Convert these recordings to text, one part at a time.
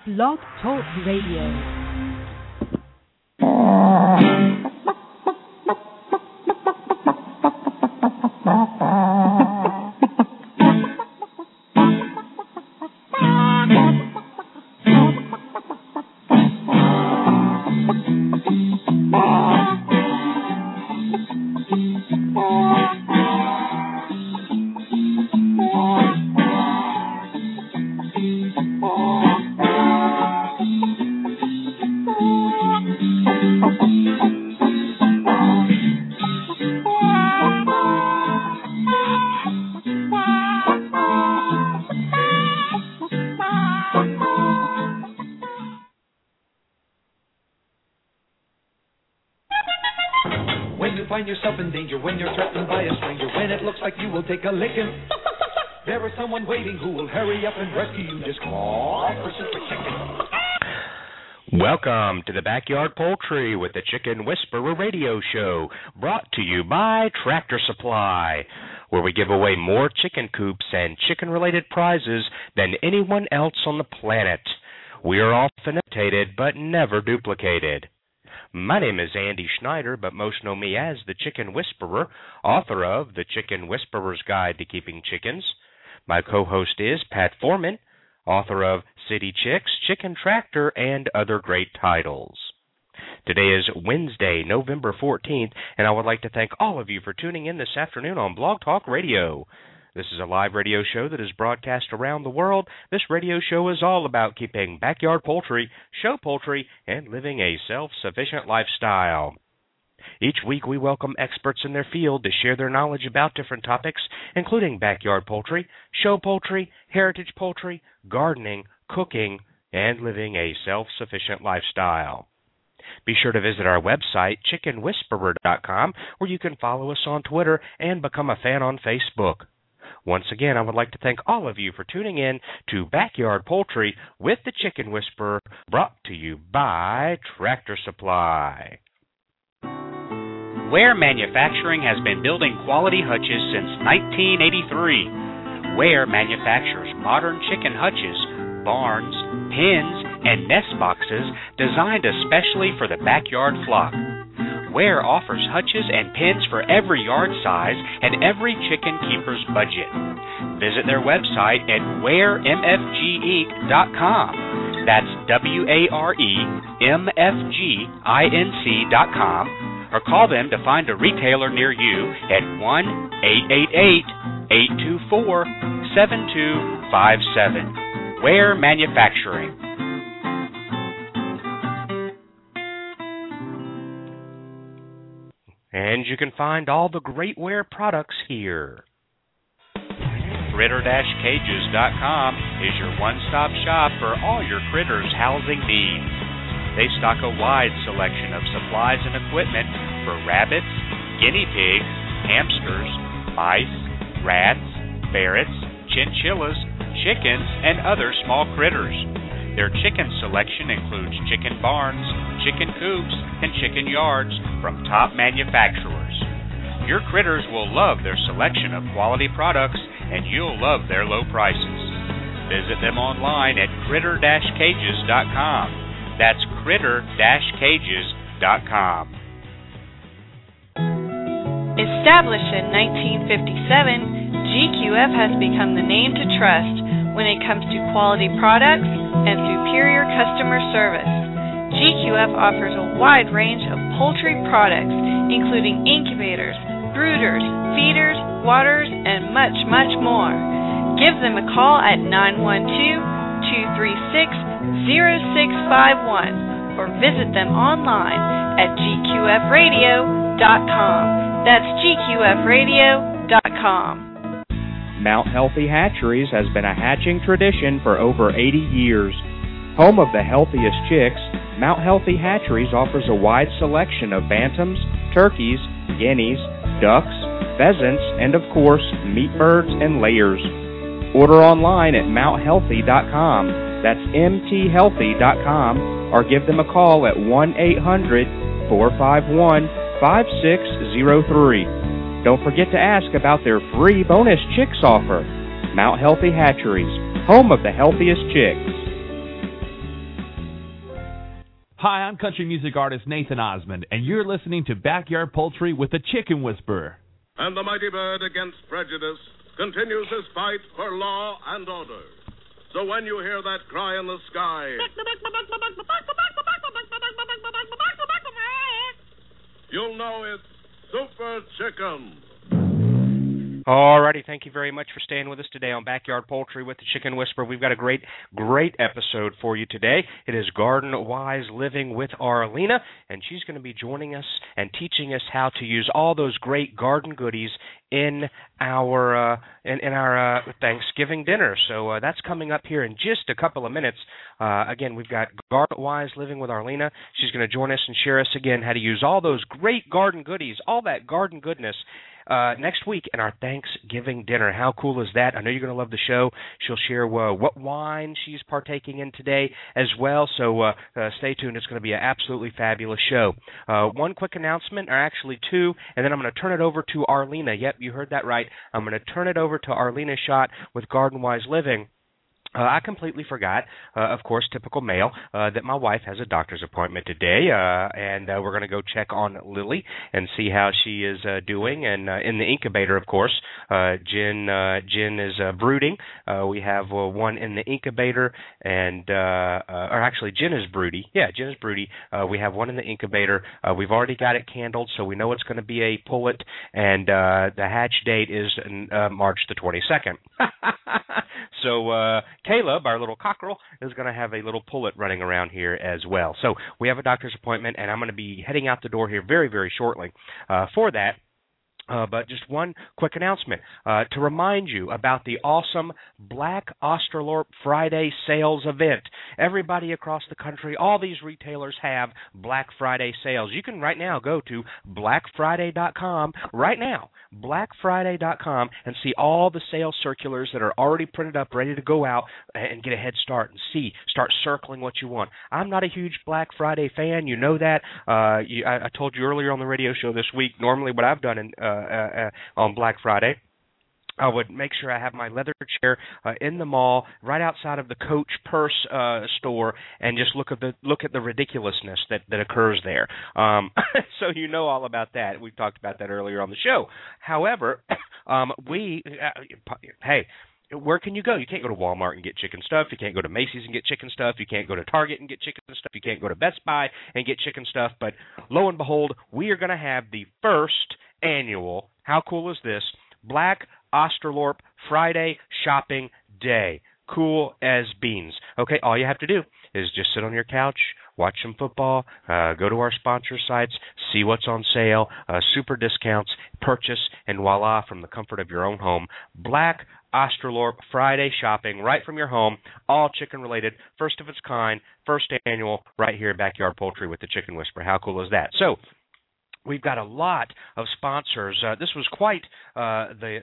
Blog Talk Radio. Take a licking. There is someone waiting who will hurry up and rescue you. Just call for Super Chicken. Welcome to the Backyard Poultry with the Chicken Whisperer radio show, brought to you by Tractor Supply, where we give away more chicken coops and chicken-related prizes than anyone else on the planet. We are often imitated, but never duplicated. My name is Andy Schneider, but most know me as the Chicken Whisperer, author of The Chicken Whisperer's Guide to Keeping Chickens. My co-host is Pat Foreman, author of City Chicks, Chicken Tractor, and other great titles. Today is Wednesday, November 14th, and I would like to thank all of you for tuning in this afternoon on Blog Talk Radio. This is a live radio show that is broadcast around the world. This radio show is all about keeping backyard poultry, show poultry, and living a self-sufficient lifestyle. Each week we welcome experts in their field to share their knowledge about different topics, including backyard poultry, show poultry, heritage poultry, gardening, cooking, and living a self-sufficient lifestyle. Be sure to visit our website, chickenwhisperer.com, where you can follow us on Twitter and become a fan on Facebook. Once again, I would like to thank all of you for tuning in to Backyard Poultry with the Chicken Whisperer, brought to you by Tractor Supply. Ware Manufacturing has been building quality hutches since 1983. Ware manufactures modern chicken hutches, barns, pens, and nest boxes designed especially for the backyard flock. Ware offers hutches and pens for every yard size and every chicken keeper's budget. Visit their website at waremfginc.com. That's waremfginc.com, or call them to find a retailer near you at 1-888-824-7257. Ware Manufacturing. And you can find all the great Ware products here. Critter-Cages.com is your one-stop shop for all your critters' housing needs. They stock a wide selection of supplies and equipment for rabbits, guinea pigs, hamsters, mice, rats, ferrets, chinchillas, chickens, and other small critters. Their chicken selection includes chicken barns, chicken coops, and chicken yards from top manufacturers. Your critters will love their selection of quality products, and you'll love their low prices. Visit them online at critter-cages.com. That's critter-cages.com. Established in 1957, GQF has become the name to trust when it comes to quality products and superior customer service. GQF offers a wide range of poultry products, including incubators, brooders, feeders, waters, and much, much more. Give them a call at 912-236-0651 or visit them online at gqfradio.com. That's gqfradio.com. Mount Healthy Hatcheries has been a hatching tradition for over 80 years. Home of the healthiest chicks, Mount Healthy Hatcheries offers a wide selection of bantams, turkeys, guineas, ducks, pheasants, and of course, meat birds and layers. Order online at mounthealthy.com. That's mthealthy.com, or give them a call at 1-800-451-5603. Don't forget to ask about their free bonus chicks offer. Mount Healthy Hatcheries, home of the healthiest chicks. Hi, I'm country music artist Nathan Osmond, and you're listening to Backyard Poultry with the Chicken Whisperer. And the mighty bird against prejudice continues his fight for law and order. So when you hear that cry in the sky, you'll know it's Super Chicken. Alrighty, thank you very much for staying with us today on Backyard Poultry with the Chicken Whisperer. We've got a great episode for you today. It is Garden Wise Living with Arlena, and she's going to be joining us and teaching us how to use all those great garden goodies in our Thanksgiving dinner. So that's coming up here in just a couple of minutes. Again, we've got Garden Wise Living with Arlena. She's going to join us and share us again how to use all those great garden goodies, all that garden goodness, next week in our Thanksgiving dinner. How cool is that? I know you're going to love the show. She'll share what wine she's partaking in today as well, so stay tuned. It's going to be an absolutely fabulous show. One quick announcement, or actually two, and then I'm going to turn it over to Arlena. Yep, you heard that right. I'm going to turn it over to Arlena Schott with Garden Wise Living. I completely forgot, of course, typical male, that my wife has a doctor's appointment today, and we're going to go check on Lily and see how she is doing. And in the incubator, of course, Jen is brooding. We have one in the incubator, and or actually, Jen is broody. Yeah, Jen is broody. We have one in the incubator. We've already got it candled, so we know it's going to be a pullet, and the hatch date is March the 22nd. So Caleb, our little cockerel, is going to have a little pullet running around here as well. So we have a doctor's appointment, and I'm going to be heading out the door here very, very shortly for that. But just one quick announcement to remind you about the awesome Black Australorp Friday sales event. Everybody across the country, all these retailers have Black Friday sales. You can right now go to blackfriday.com right now, blackfriday.com, and see all the sales circulars that are already printed up, ready to go out and get a head start and start circling what you want. I'm not a huge Black Friday fan. You know that. I told you earlier on the radio show this week, normally what I've done on Black Friday, I would make sure I have my leather chair in the mall, right outside of the Coach Purse store, and just look at the ridiculousness that occurs there. So you know all about that. We talked about that earlier on the show. However, hey. Where can you go? You can't go to Walmart and get chicken stuff. You can't go to Macy's and get chicken stuff. You can't go to Target and get chicken stuff. You can't go to Best Buy and get chicken stuff. But lo and behold, we are going to have the first annual, how cool is this, Black Australorp Friday Shopping Day. Cool as beans. Okay, all you have to do is just sit on your couch, watch some football, go to our sponsor sites, see what's on sale, super discounts, purchase, and voila, from the comfort of your own home. Black Australorp Friday shopping right from your home, all chicken related, first of its kind, first annual, right here at Backyard Poultry with the Chicken Whisperer. How cool is that? So we've got a lot of sponsors. This was quite the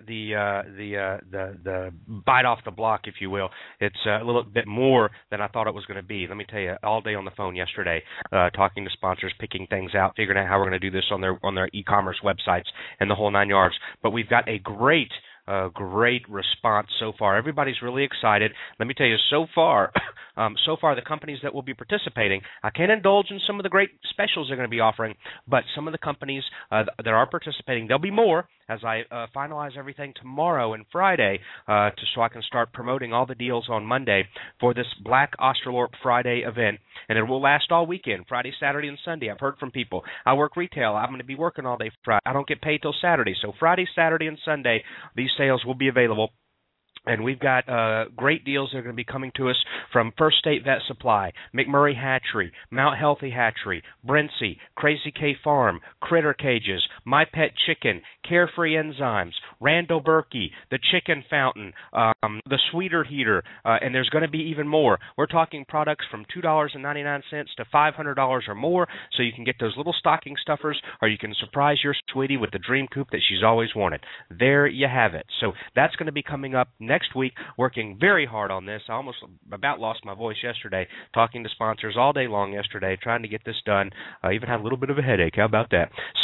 bite off the block, if you will. It's a little bit more than I thought it was going to be. Let me tell you, all day on the phone yesterday, talking to sponsors, picking things out, figuring out how we're going to do this on their e-commerce websites and the whole nine yards. But we've got a great response so far. Everybody's really excited. Let me tell you, so far the companies that will be participating, I can't indulge in some of the great specials they're going to be offering, but some of the companies that are participating, there'll be more as I finalize everything tomorrow and Friday, so I can start promoting all the deals on Monday for this Black Australorp Friday event, and it will last all weekend, Friday, Saturday, and Sunday. I've heard from people. I work retail. I'm going to be working all day Friday. I don't get paid till Saturday, so Friday, Saturday, and Sunday, these sales will be available. And we've got great deals that are going to be coming to us from First State Vet Supply, McMurray Hatchery, Mount Healthy Hatchery, Brincy, Crazy K Farm, Critter Cages, My Pet Chicken, Carefree Enzymes, Randall Berkey, The Chicken Fountain, The Sweeter Heater, and there's going to be even more. We're talking products from $2.99 to $500 or more, so you can get those little stocking stuffers, or you can surprise your sweetie with the dream coop that she's always wanted. There you have it. So that's going to be coming up next week, working very hard on this. I almost about lost my voice yesterday, talking to sponsors all day long yesterday, trying to get this done. I even had a little bit of a headache. How about that?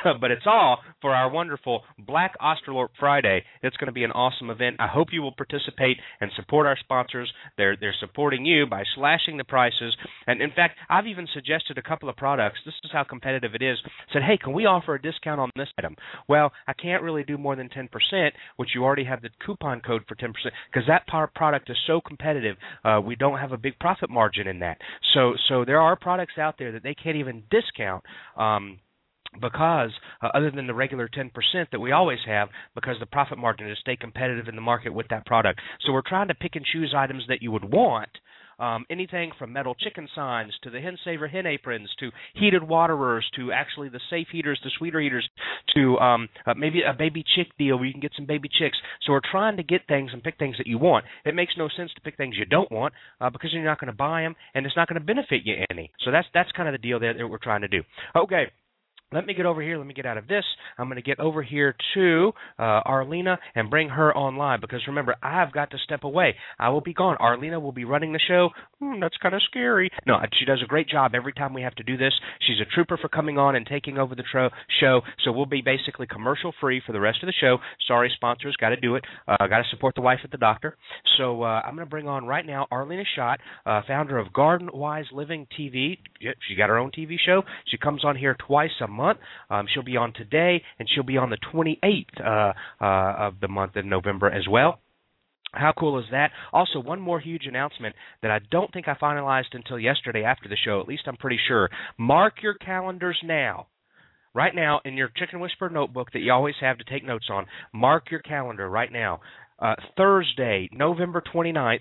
but it's all for our wonderful Black Osterlorp Friday. It's going to be an awesome event. I hope you will participate and support our sponsors. They're supporting you by slashing the prices. And, in fact, I've even suggested a couple of products. This is how competitive it is. Said, hey, can we offer a discount on this item? Well, I can't really do more than 10%, which you already have the coupon code for 10%, because that product is so competitive. We don't have a big profit margin in that. So there are products out there that they can't even discount because other than the regular 10% that we always have, because the profit margin is to stay competitive in the market with that product. So we're trying to pick and choose items that you would want. Anything from metal chicken signs to the Hen Saver hen aprons to heated waterers to actually the safe heaters, the sweeter heaters, to maybe a baby chick deal where you can get some baby chicks. So we're trying to get things and pick things that you want. It makes no sense to pick things you don't want because you're not going to buy them and it's not going to benefit you any. So that's kind of the deal that we're trying to do. Okay. Let me get over here. Let me get out of this. I'm going to get over here to Arlena and bring her online because, remember, I've got to step away. I will be gone. Arlena will be running the show. That's kind of scary. No, she does a great job every time we have to do this. She's a trooper for coming on and taking over the show, so we'll be basically commercial-free for the rest of the show. Sorry, sponsors, got to do it. Got to support the wife at the doctor. So I'm going to bring on right now Arlena Schott, founder of Garden Wise Living TV. She got her own TV show. She comes on here twice a month. She'll be on today, and she'll be on the 28th of the month of November as well. How cool is that? Also, one more huge announcement that I don't think I finalized until yesterday after the show. At least I'm pretty sure. Mark your calendars now. Right now, in your Chicken Whisperer notebook that you always have to take notes on, mark your calendar right now. Thursday, November 29th,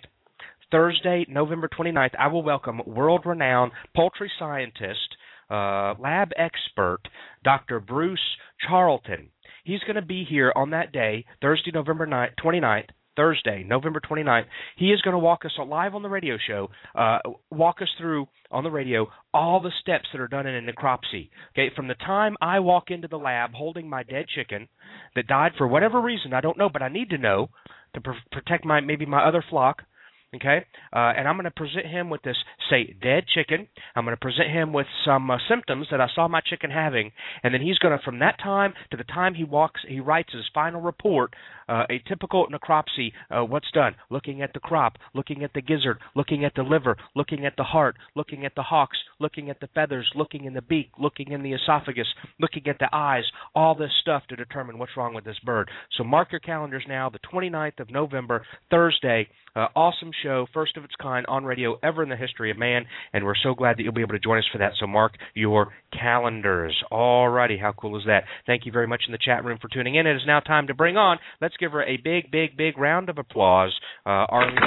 I will welcome world-renowned poultry scientist, lab expert, Dr. Bruce Charlton. He's going to be here on that day, Thursday, November 29th. He is going to walk us live on the radio show, walk us through on the radio all the steps that are done in a necropsy. Okay, from the time I walk into the lab holding my dead chicken that died for whatever reason, I don't know, but I need to know to protect maybe my other flock. Okay, and I'm going to present him with this, say, dead chicken. I'm going to present him with some symptoms that I saw my chicken having, and then he's going to, from that time to the time he writes his final report, a typical necropsy, what's done, looking at the crop, looking at the gizzard, looking at the liver, looking at the heart, looking at the hocks, looking at the feathers, looking in the beak, looking in the esophagus, looking at the eyes, all this stuff to determine what's wrong with this bird. So mark your calendars now, the 29th of November, Thursday. Awesome show, first of its kind on radio ever in the history of man, and we're so glad that you'll be able to join us for that, so mark your calendars. All righty, how cool is that? Thank you very much in the chat room for tuning in. It is now time to bring on, let's give her a big, big, big round of applause, Arlena,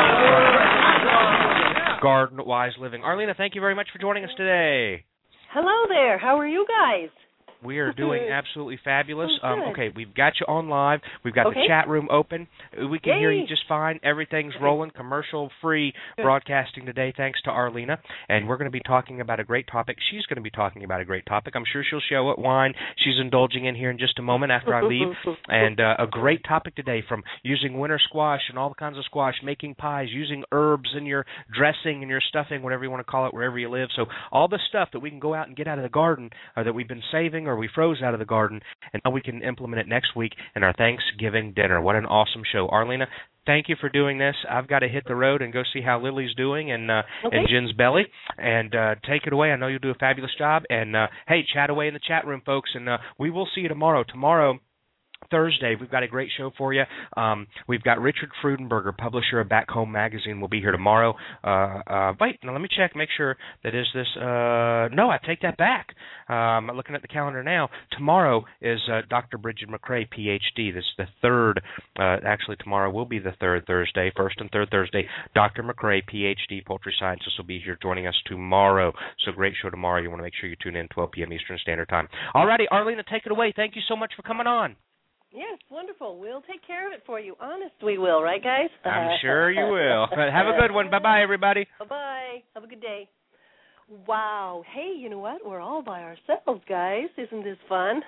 Garden Wise Living. Arlena, thank you very much for joining us today. Hello there, how are you guys? We are doing absolutely fabulous. Okay, we've got you on live. We've got the chat room open. We can hear you just fine. Everything's rolling, commercial-free broadcasting today, thanks to Arlena. And we're going to be talking about a great topic. She's going to be talking about a great topic. I'm sure she'll show what wine she's indulging in here in just a moment after I leave. And a great topic today, from using winter squash and all kinds of squash, making pies, using herbs in your dressing and your stuffing, whatever you want to call it, wherever you live. So all the stuff that we can go out and get out of the garden that we've been saving or we froze out of the garden, and now we can implement it next week in our Thanksgiving dinner. What an awesome show. Arlena, thank you for doing this. I've got to hit the road and go see how Lily's doing in Jen's belly, and take it away. I know you'll do a fabulous job, and hey, chat away in the chat room, folks, and we will see you tomorrow. Thursday, we've got a great show for you. We've got Richard Freudenberger, publisher of Back Home Magazine, will be here tomorrow. Wait, now let me check, make sure that is this. No, I take that back. I'm looking at the calendar now. Tomorrow is Dr. Bridget McRae, Ph.D. This is the third. Actually, tomorrow will be the third Thursday, first and third Thursday. Dr. McRae, Ph.D., Poultry Scientist, will be here joining us tomorrow. So great show tomorrow. You want to make sure you tune in 12 p.m. Eastern Standard Time. All righty, Arlena, take it away. Thank you so much for coming on. Yes, wonderful. We'll take care of it for you. Honest, we will, right, guys? I'm sure you will. Have a good one. Bye-bye, everybody. Bye-bye. Have a good day. Wow. Hey, you know what? We're all by ourselves, guys. Isn't this fun?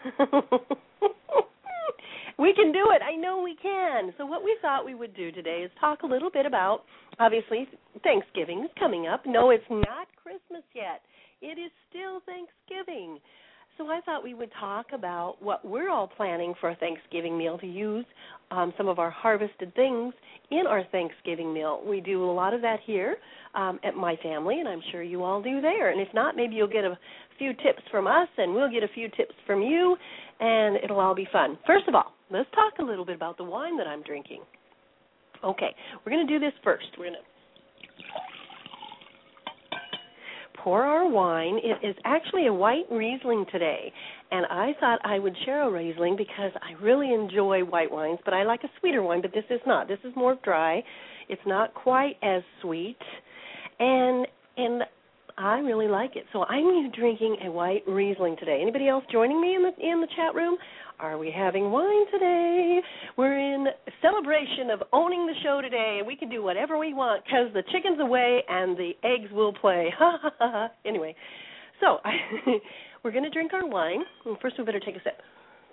We can do it. I know we can. So what we thought we would do today is talk a little bit about, obviously, Thanksgiving is coming up. No, it's not Christmas yet. It is still Thanksgiving. So I thought we would talk about what we're all planning for a Thanksgiving meal to use some of our harvested things in our Thanksgiving meal. We do a lot of that here at my family, and I'm sure you all do there. And if not, maybe you'll get a few tips from us, and we'll get a few tips from you, and it'll all be fun. First of all, let's talk a little bit about the wine that I'm drinking. Okay, we're going to do this first. We're going to pour our wine. It is actually a white Riesling today, and I thought I would share a Riesling because I really enjoy white wines, but I like a sweeter wine, but this is not. This is more dry. It's not quite as sweet, and I really like it. So I'm drinking a white Riesling today. Anybody else joining me in the chat room? Are we having wine today? We're in celebration of owning the show today, and we can do whatever we want because the chicken's away and the eggs will play. Anyway, so we're going to drink our wine. First, we better take a sip.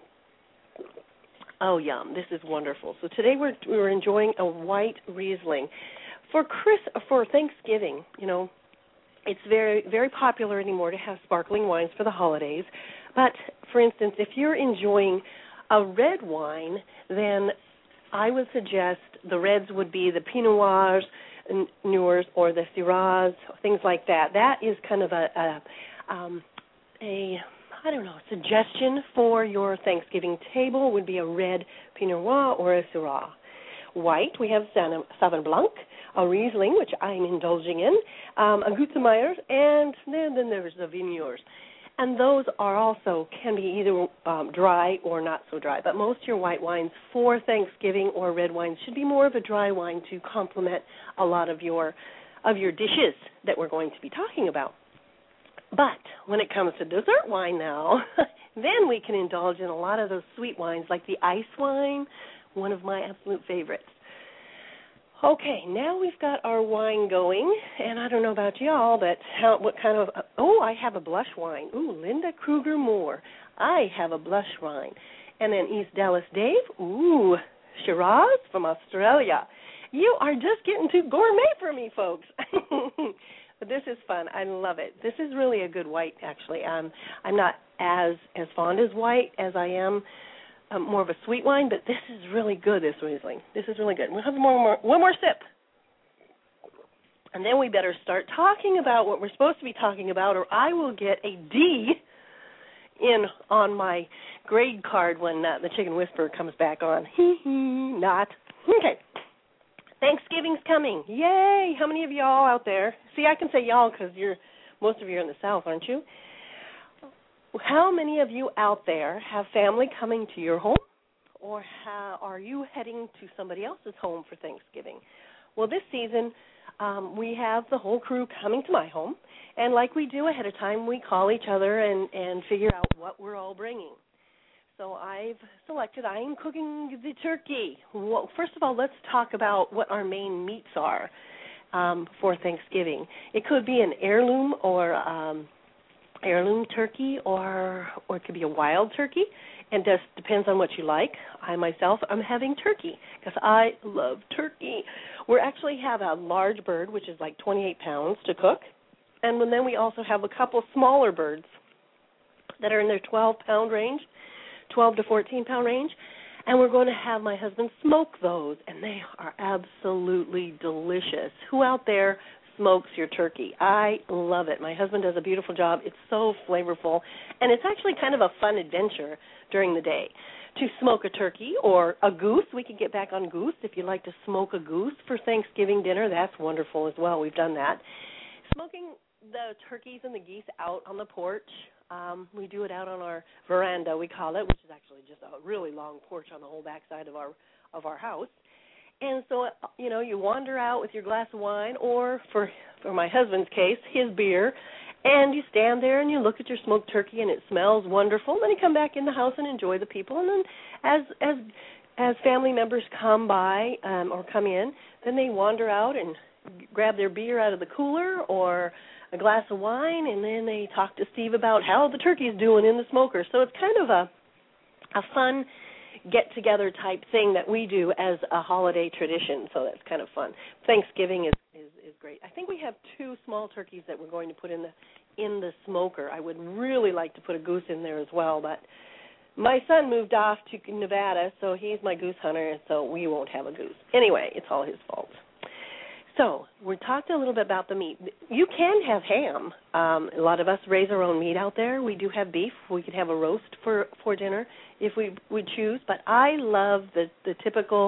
Oh, yum. This is wonderful. So today we're enjoying a white Riesling. For Thanksgiving, you know, it's very, very popular anymore to have sparkling wines for the holidays. But, for instance, if you're enjoying a red wine, then I would suggest the reds would be the Pinot Noirs or the Syrahs, things like that. That is kind of a suggestion for your Thanksgiving table would be a red Pinot Noir or a Syrah. White, we have Sauvignon Blanc, a Riesling, which I'm indulging in, a Gewürztraminer, and then there's the Vigniers. And those are also can be either dry or not so dry. But most of your white wines for Thanksgiving or red wines should be more of a dry wine to complement a lot of your dishes that we're going to be talking about. But when it comes to dessert wine now, then we can indulge in a lot of those sweet wines like the ice wine, one of my absolute favorites. Okay, now we've got our wine going, and I don't know about y'all, but what kind of, I have a blush wine. Ooh, Linda Kruger Moore. I have a blush wine. And then East Dallas Dave, Shiraz from Australia. You are just getting too gourmet for me, folks. But this is fun. I love it. This is really a good white, actually. I'm not as fond as white as I am more of a sweet wine, but this is really good, this Riesling. This is really good. We'll have one more sip. And then we better start talking about what we're supposed to be talking about, or I will get a D on my grade card when the Chicken Whisperer comes back on. Not. Okay. Thanksgiving's coming. Yay! How many of y'all out there? See, I can say y'all because most of you are in the South, aren't you? How many of you out there have family coming to your home, or are you heading to somebody else's home for Thanksgiving? Well, this season, we have the whole crew coming to my home, and like we do ahead of time, we call each other and figure out what we're all bringing. So I've selected, I am cooking the turkey. Well, first of all, let's talk about what our main meats are for Thanksgiving. It could be an heirloom or heirloom turkey, or it could be a wild turkey, and just depends on what you like. I myself, I'm having turkey because I love turkey. We actually have a large bird, which is like 28 pounds to cook, and then we also have a couple smaller birds that are in their 12-pound range, 12 to 14-pound range, and we're going to have my husband smoke those, and they are absolutely delicious. Who out there smokes your turkey? I love it. My husband does a beautiful job. It's so flavorful, and it's actually kind of a fun adventure during the day to smoke a turkey or a goose. We can get back on goose. If you like to smoke a goose for Thanksgiving dinner, that's wonderful as well. We've done that. Smoking the turkeys and the geese out on the porch. We do it out on our veranda, we call it, which is actually just a really long porch on the whole backside of our house. And so, you wander out with your glass of wine, or for my husband's case, his beer, and you stand there and you look at your smoked turkey and it smells wonderful. Then you come back in the house and enjoy the people. And then as family members come by or come in, then they wander out and grab their beer out of the cooler or a glass of wine, and then they talk to Steve about how the turkey's doing in the smoker. So it's kind of a fun get-together type thing that we do as a holiday tradition, so that's kind of fun. Thanksgiving is is great. I think we have 2 small turkeys that we're going to put in the smoker. I would really like to put a goose in there as well, but my son moved off to Nevada, so he's my goose hunter, and so we won't have a goose. Anyway, it's all his fault. So we talked a little bit about the meat. You can have ham. A lot of us raise our own meat out there. We do have beef. We could have a roast for dinner if we would choose, but I love the typical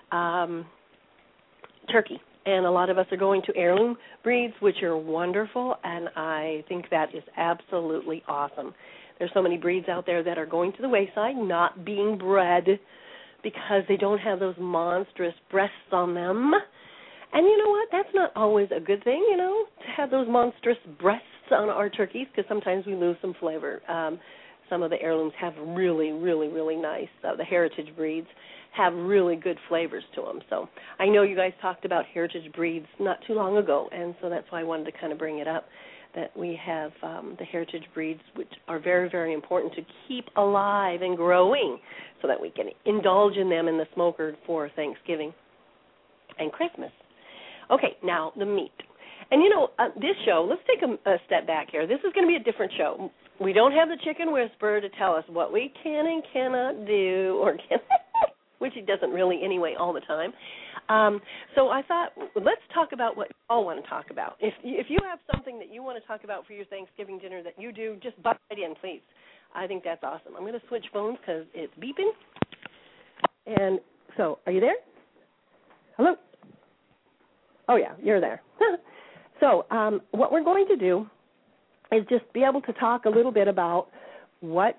turkey. And a lot of us are going to heirloom breeds, which are wonderful, and I think that is absolutely awesome. There's so many breeds out there that are going to the wayside, not being bred because they don't have those monstrous breasts on them. And you know what? That's not always a good thing, to have those monstrous breasts on our turkeys, because sometimes we lose some flavor. Some of the heirlooms have really, really, really nice, the heritage breeds have really good flavors to them. So I know you guys talked about heritage breeds not too long ago, and so that's why I wanted to kind of bring it up, that we have the heritage breeds, which are very, very important to keep alive and growing so that we can indulge in them in the smoker for Thanksgiving and Christmas. Okay, now the meat. And, this show, let's take a step back here. This is going to be a different show. We don't have the Chicken Whisperer to tell us what we can and cannot do, or which he doesn't really anyway all the time. So I thought, let's talk about what you all want to talk about. If you have something that you want to talk about for your Thanksgiving dinner that you do, just butt right in, please. I think that's awesome. I'm going to switch phones because it's beeping. And so, are you there? Hello? Oh, yeah, you're there. So what we're going to do is just be able to talk a little bit about what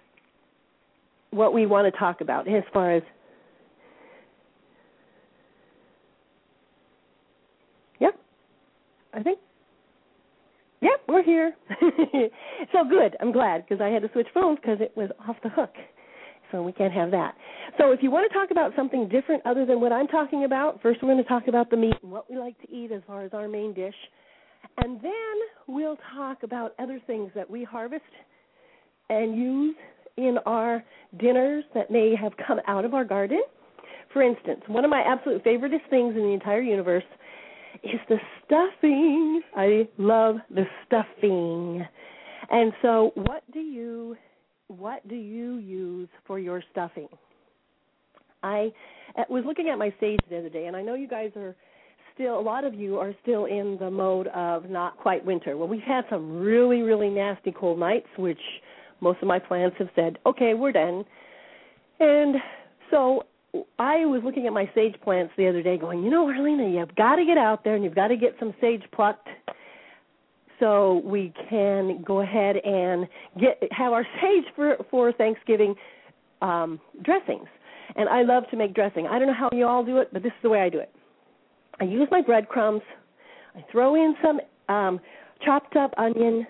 we want to talk about as far as, I think, we're here. So good. I'm glad, because I had to switch phones because it was off the hook. So we can't have that. So if you want to talk about something different other than what I'm talking about, first we're going to talk about the meat and what we like to eat as far as our main dish. And then we'll talk about other things that we harvest and use in our dinners that may have come out of our garden. For instance, one of my absolute favoriteest things in the entire universe is the stuffing. I love the stuffing. And so what do you use for your stuffing? I was looking at my sage the other day, and I know you guys are still, a lot of you are still in the mode of not quite winter. Well, we've had some really, really nasty cold nights, which most of my plants have said, okay, we're done. And so I was looking at my sage plants the other day going, Arlena, you've got to get out there and you've got to get some sage plucked so we can go ahead and have our sage for Thanksgiving dressings. And I love to make dressing. I don't know how you all do it, but this is the way I do it. I use my breadcrumbs. I throw in some chopped up onion.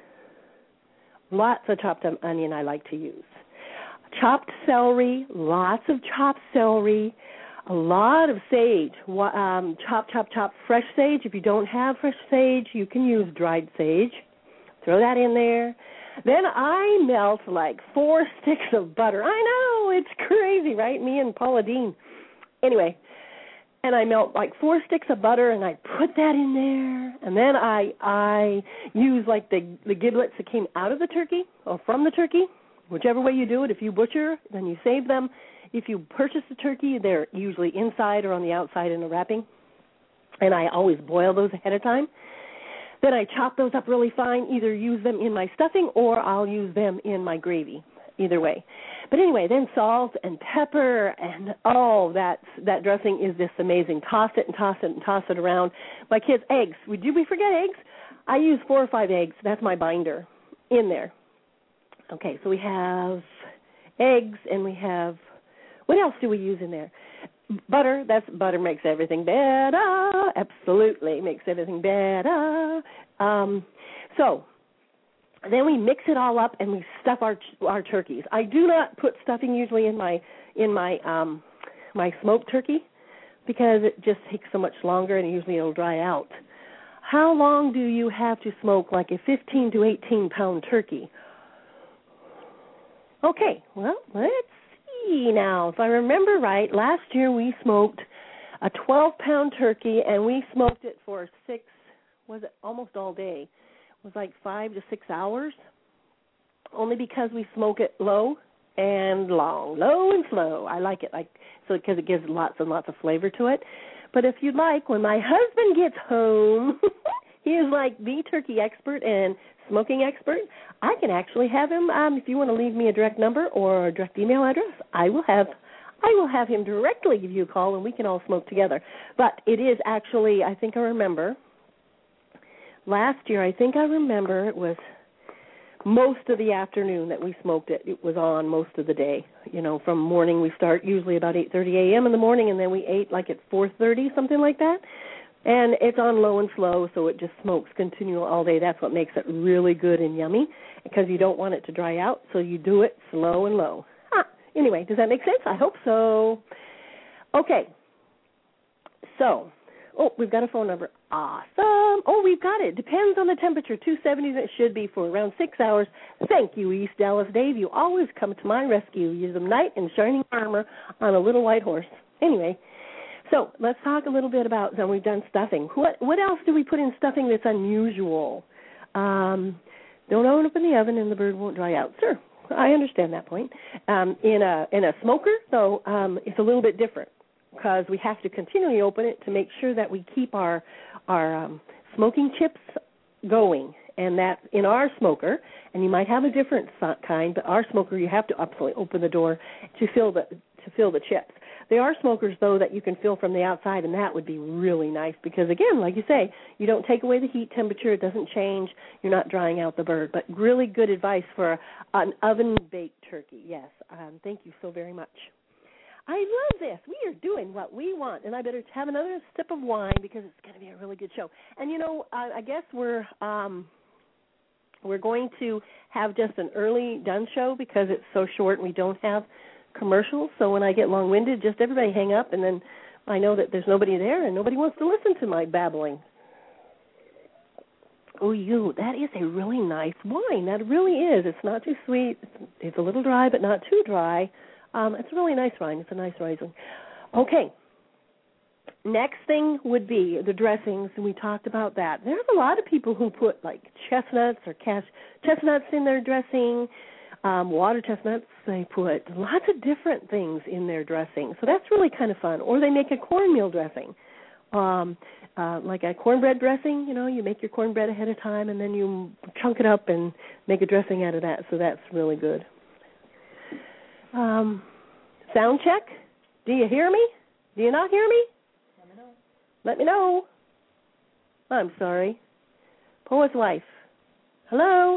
Lots of chopped up onion I like to use. Chopped celery, lots of chopped celery, a lot of sage, chopped fresh sage. If you don't have fresh sage, you can use dried sage. Throw that in there. Then I melt like 4 sticks of butter. I know, it's crazy, right? Me and Paula Dean. Anyway, and I melt like 4 sticks of butter, and I put that in there. And then I use like the giblets that came out of the turkey or from the turkey. Whichever way you do it, if you butcher, then you save them. If you purchase the turkey, they're usually inside or on the outside in the wrapping. And I always boil those ahead of time. Then I chop those up really fine, either use them in my stuffing or I'll use them in my gravy, either way. But anyway, then salt and pepper and, that dressing is just amazing. Toss it and toss it and toss it around. My kids, eggs. Did we forget eggs? I use 4 or 5 eggs. That's my binder in there. Okay, so we have eggs, and we have, what else do we use in there? Butter. Butter makes everything better. Absolutely makes everything better. So then we mix it all up, and we stuff our turkeys. I do not put stuffing usually in my smoked turkey because it just takes so much longer, and usually it'll dry out. How long do you have to smoke like a 15 to 18-pound turkey? Okay, well, let's see now. If I remember right, last year we smoked a 12-pound turkey, and we smoked it for almost all day. It was like 5 to 6 hours, only because we smoke it low and long, low and slow. I like it because it gives lots and lots of flavor to it. But if you'd like, when my husband gets home, he is like the turkey expert and smoking expert. I can actually have him, if you want to leave me a direct number or a direct email address, I will have him directly give you a call, and we can all smoke together. But it is actually, I think I remember, last year, it was most of the afternoon that we smoked it. It was on most of the day. From morning, we start usually about 8:30 a.m. in the morning, and then we ate like at 4:30, something like that. And it's on low and slow, so it just smokes continual all day. That's what makes it really good and yummy, because you don't want it to dry out, so you do it slow and low. Anyway, does that make sense? I hope so. Okay. So, we've got a phone number. Awesome. We've got it. Depends on the temperature. 270s it should be for around 6 hours. Thank you, East Dallas Dave. You always come to my rescue. You're the knight in shining armor on a little white horse. Anyway, so let's talk a little bit about, we've done stuffing. What else do we put in stuffing that's unusual? Don't open the oven and the bird won't dry out. Sure, I understand that point. In a smoker, though, it's a little bit different, because we have to continually open it to make sure that we keep our smoking chips going. And that in our smoker, and you might have a different kind, but our smoker, you have to absolutely open the door to fill the chips. There are smokers, though, that you can fill from the outside, and that would be really nice because, again, like you say, you don't take away the heat temperature. It doesn't change. You're not drying out the bird. But really good advice for an oven-baked turkey. Yes, thank you so very much. I love this. We are doing what we want, and I better have another sip of wine because it's going to be a really good show. And, I guess we're going to have just an early done show because it's so short and we don't have commercials. So when I get long-winded, just everybody hang up, and then I know that there's nobody there and nobody wants to listen to my babbling. That is a really nice wine. That really is. It's not too sweet. It's a little dry, but not too dry. It's a really nice wine. It's a nice Riesling. Okay. Next thing would be the dressings, and we talked about that. There's a lot of people who put, like, chestnuts or chestnuts in their dressing, water chestnuts. They put lots of different things in their dressing. So that's really kind of fun. Or they make a cornmeal dressing, like a cornbread dressing. You make your cornbread ahead of time, and then you chunk it up and make a dressing out of that. So that's really good. Sound check. Do you hear me? Do you not hear me? Let me know. I'm sorry. Poet's wife. Hello?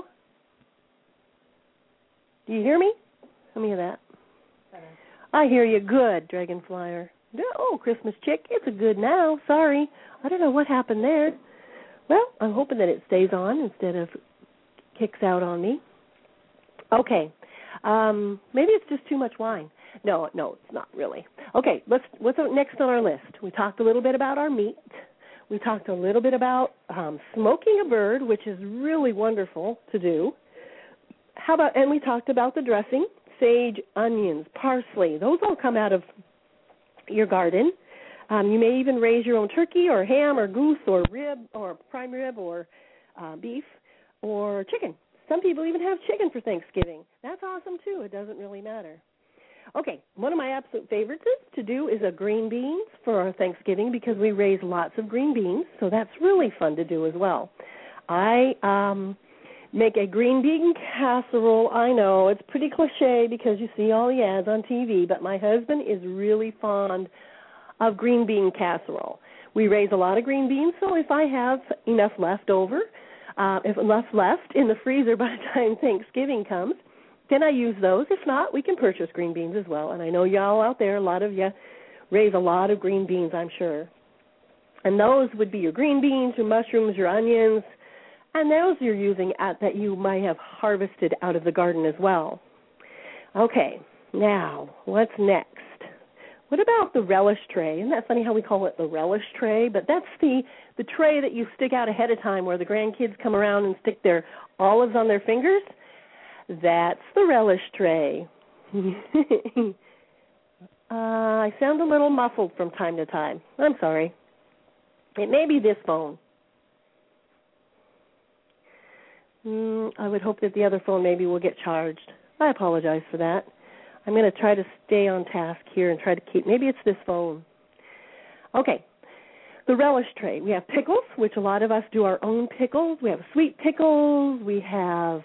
Do you hear me? Tell me that. I hear you. Good, Dragonflyer. Oh, Christmas chick. It's a good now. Sorry. I don't know what happened there. Well, I'm hoping that it stays on instead of kicks out on me. Okay. Maybe it's just too much wine. No, it's not really. Okay, what's next on our list? We talked a little bit about our meat. We talked a little bit about smoking a bird, which is really wonderful to do. And we talked about the dressing, sage, onions, parsley. Those all come out of your garden. You may even raise your own turkey or ham or goose or rib or prime rib or beef or chicken. Some people even have chicken for Thanksgiving. That's awesome, too. It doesn't really matter. Okay, one of my absolute favorites to do is a green beans for our Thanksgiving because we raise lots of green beans, so that's really fun to do as well. I make a green bean casserole. I know, it's pretty cliche because you see all the ads on TV, but my husband is really fond of green bean casserole. We raise a lot of green beans, so if I have enough left over, if enough left in the freezer by the time Thanksgiving comes, then I use those. If not, we can purchase green beans as well. And I know y'all out there, a lot of you raise a lot of green beans, I'm sure. And those would be your green beans, your mushrooms, your onions, and those you're using that you might have harvested out of the garden as well. Okay, now, what's next? What about the relish tray? Isn't that funny how we call it the relish tray? But that's the tray that you stick out ahead of time where the grandkids come around and stick their olives on their fingers. That's the relish tray. I sound a little muffled from time to time. I'm sorry. It may be this phone. I would hope that the other phone maybe will get charged. I apologize for that. I'm going to try to stay on task here and try to keep, maybe it's this phone. Okay, the relish tray. We have pickles, which a lot of us do our own pickles. We have sweet pickles. We have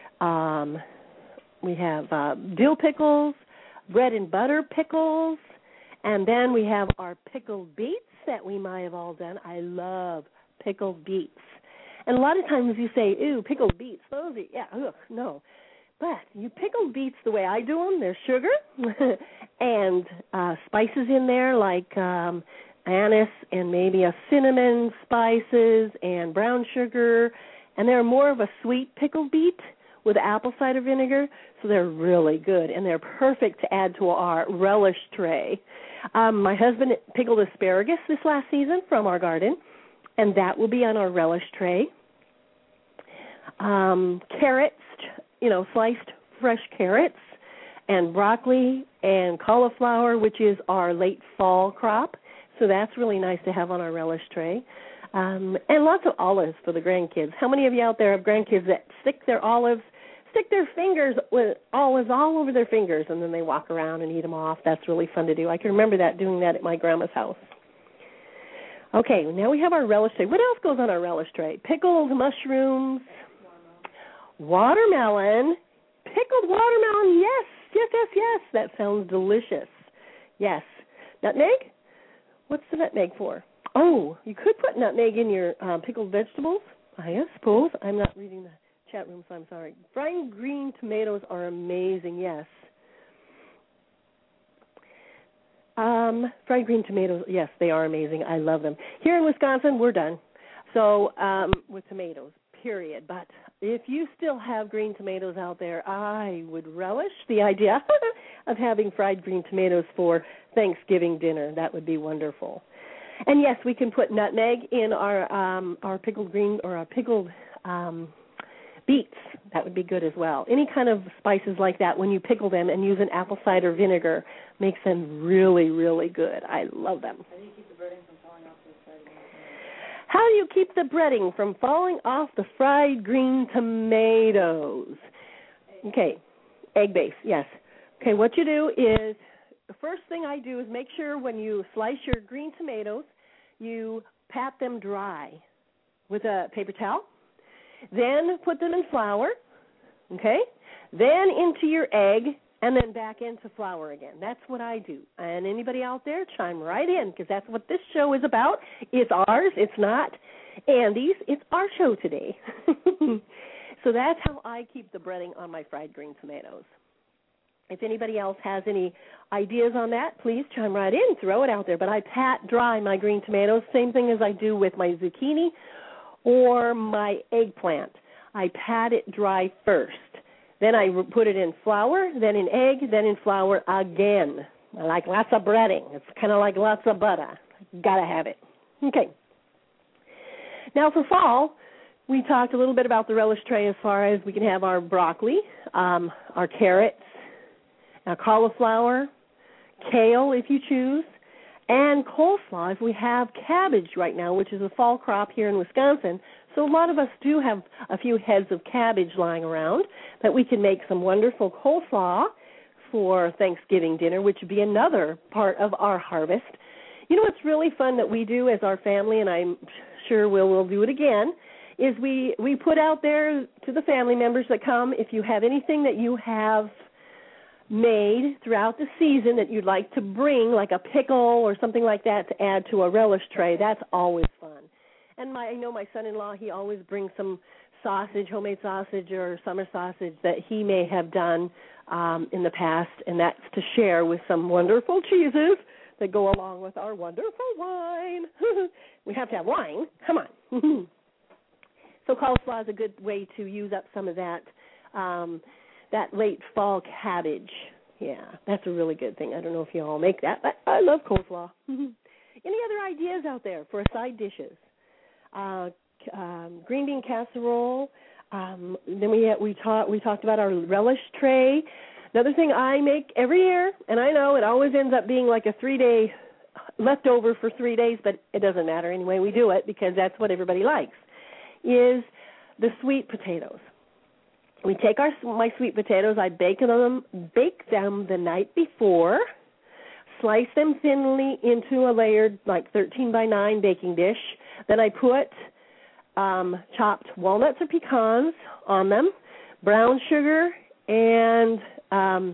dill pickles, bread and butter pickles, and then we have our pickled beets that we might have all done. I love pickled beets. And a lot of times you say, ew, pickled beets. Those are, no. But you pickle beets the way I do them. There's sugar and spices in there like anise and maybe a cinnamon spices and brown sugar. And they're more of a sweet pickled beet with apple cider vinegar. So they're really good, and they're perfect to add to our relish tray. My husband pickled asparagus this last season from our garden, and that will be on our relish tray. Carrots, sliced fresh carrots, and broccoli and cauliflower, which is our late fall crop. So that's really nice to have on our relish tray. And lots of olives for the grandkids. How many of you out there have grandkids that stick their fingers with olives all over their fingers, and then they walk around and eat them off? That's really fun to do. I can remember doing that at my grandma's house. Okay, now we have our relish tray. What else goes on our relish tray? Pickled mushrooms, watermelon, pickled watermelon, yes. That sounds delicious. Yes. Nutmeg? What's the nutmeg for? Oh, you could put nutmeg in your pickled vegetables, I suppose. I'm not reading the chat room, so I'm sorry. Fried green tomatoes are amazing, yes. Fried green tomatoes, yes, they are amazing. I love them. Here in Wisconsin, we're done. So with tomatoes, period. But if you still have green tomatoes out there, I would relish the idea of having fried green tomatoes for Thanksgiving dinner. That would be wonderful. And yes, we can put nutmeg in our pickled green or our pickled beets. That would be good as well. Any kind of spices like that, when you pickle them and use an apple cider vinegar, makes them really, really good. I love them. How do you keep the breading from falling off the fried green tomatoes? Okay, egg base, yes. Okay, what you do is, the first thing I do is make sure when you slice your green tomatoes, you pat them dry with a paper towel. Then put them in flour, okay? Then into your egg, and then back into flour again. That's what I do. And anybody out there, chime right in, because that's what this show is about. It's ours. It's not Andy's. It's our show today. So that's how I keep the breading on my fried green tomatoes. If anybody else has any ideas on that, please chime right in, throw it out there. But I pat dry my green tomatoes, same thing as I do with my zucchini or my eggplant. I pat it dry first. Then I put it in flour, then in egg, then in flour again. I like lots of breading. It's kind of like lots of butter. Got to have it. Okay. Now for fall, we talked a little bit about the relish tray as far as we can have our broccoli, our carrots, our cauliflower, kale if you choose, and coleslaw if we have cabbage right now, which is a fall crop here in Wisconsin. So a lot of us do have a few heads of cabbage lying around that we can make some wonderful coleslaw for Thanksgiving dinner, which would be another part of our harvest. You know what's really fun that we do as our family, and I'm sure we'll do it again, is we put out there to the family members that come, if you have anything that you have made throughout the season that you'd like to bring, like a pickle or something like that to add to a relish tray, that's always fun. And I know my son-in-law, he always brings some sausage, homemade sausage or summer sausage that he may have done in the past, and that's to share with some wonderful cheeses that go along with our wonderful wine. We have to have wine. Come on. So coleslaw is a good way to use up some of that late fall cabbage. Yeah, that's a really good thing. I don't know if you all make that, but I love coleslaw. Any other ideas out there for side dishes? Green bean casserole. Then we talked about our relish tray. Another thing I make every year, and I know it always ends up being like a 3-day leftover for 3 days, but it doesn't matter anyway. We do it because that's what everybody likes, is the sweet potatoes. We take my sweet potatoes, I bake them the night before, slice them thinly into a layered, like 13 by 9 baking dish. Then I put chopped walnuts or pecans on them, brown sugar and a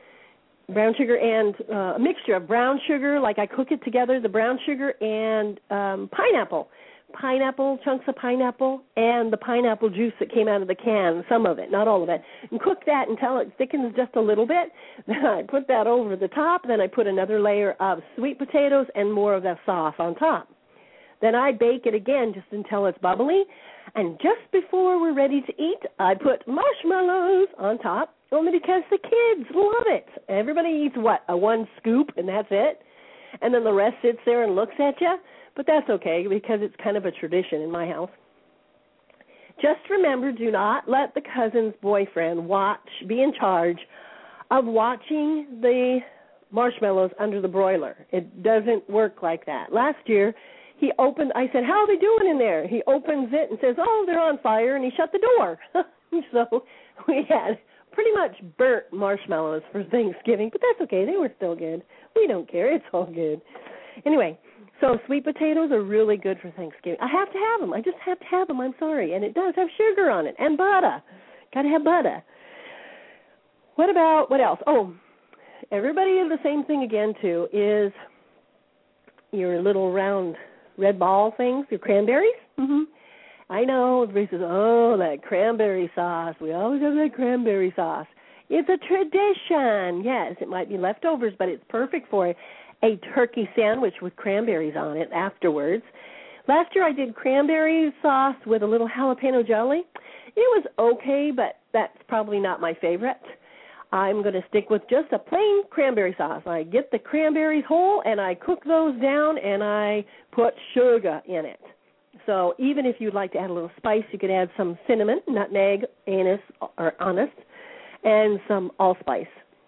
mixture of brown sugar, like I cook it together, the brown sugar and pineapple, chunks of pineapple, and the pineapple juice that came out of the can, some of it, not all of it, and cook that until it thickens just a little bit. Then I put that over the top. Then I put another layer of sweet potatoes and more of that sauce on top. Then I bake it again just until it's bubbly. And just before we're ready to eat, I put marshmallows on top, only because the kids love it. Everybody eats, one scoop, and that's it. And then the rest sits there and looks at you. But that's okay because it's kind of a tradition in my house. Just remember, do not let the cousin's boyfriend be in charge of watching the marshmallows under the broiler. It doesn't work like that. Last year, I said, how are they doing in there? He opens it and says, oh, they're on fire, and he shut the door. So we had pretty much burnt marshmallows for Thanksgiving, but that's okay. They were still good. We don't care. It's all good. Anyway, so sweet potatoes are really good for Thanksgiving. I have to have them. I just have to have them. I'm sorry. And it does have sugar on it and butter. Got to have butter. What else? Oh, everybody does the same thing again, too, is your little round red ball things, your cranberries. Mm-hmm. I know, everybody says, oh, that cranberry sauce. We always have that cranberry sauce. It's a tradition. Yes, it might be leftovers, but it's perfect for a turkey sandwich with cranberries on it afterwards. Last year I did cranberry sauce with a little jalapeno jelly. It was okay, but that's probably not my favorite. I'm going to stick with just a plain cranberry sauce. I get the cranberries whole, and I cook those down, and I put sugar in it. So even if you'd like to add a little spice, you could add some cinnamon, nutmeg, anise, and some allspice.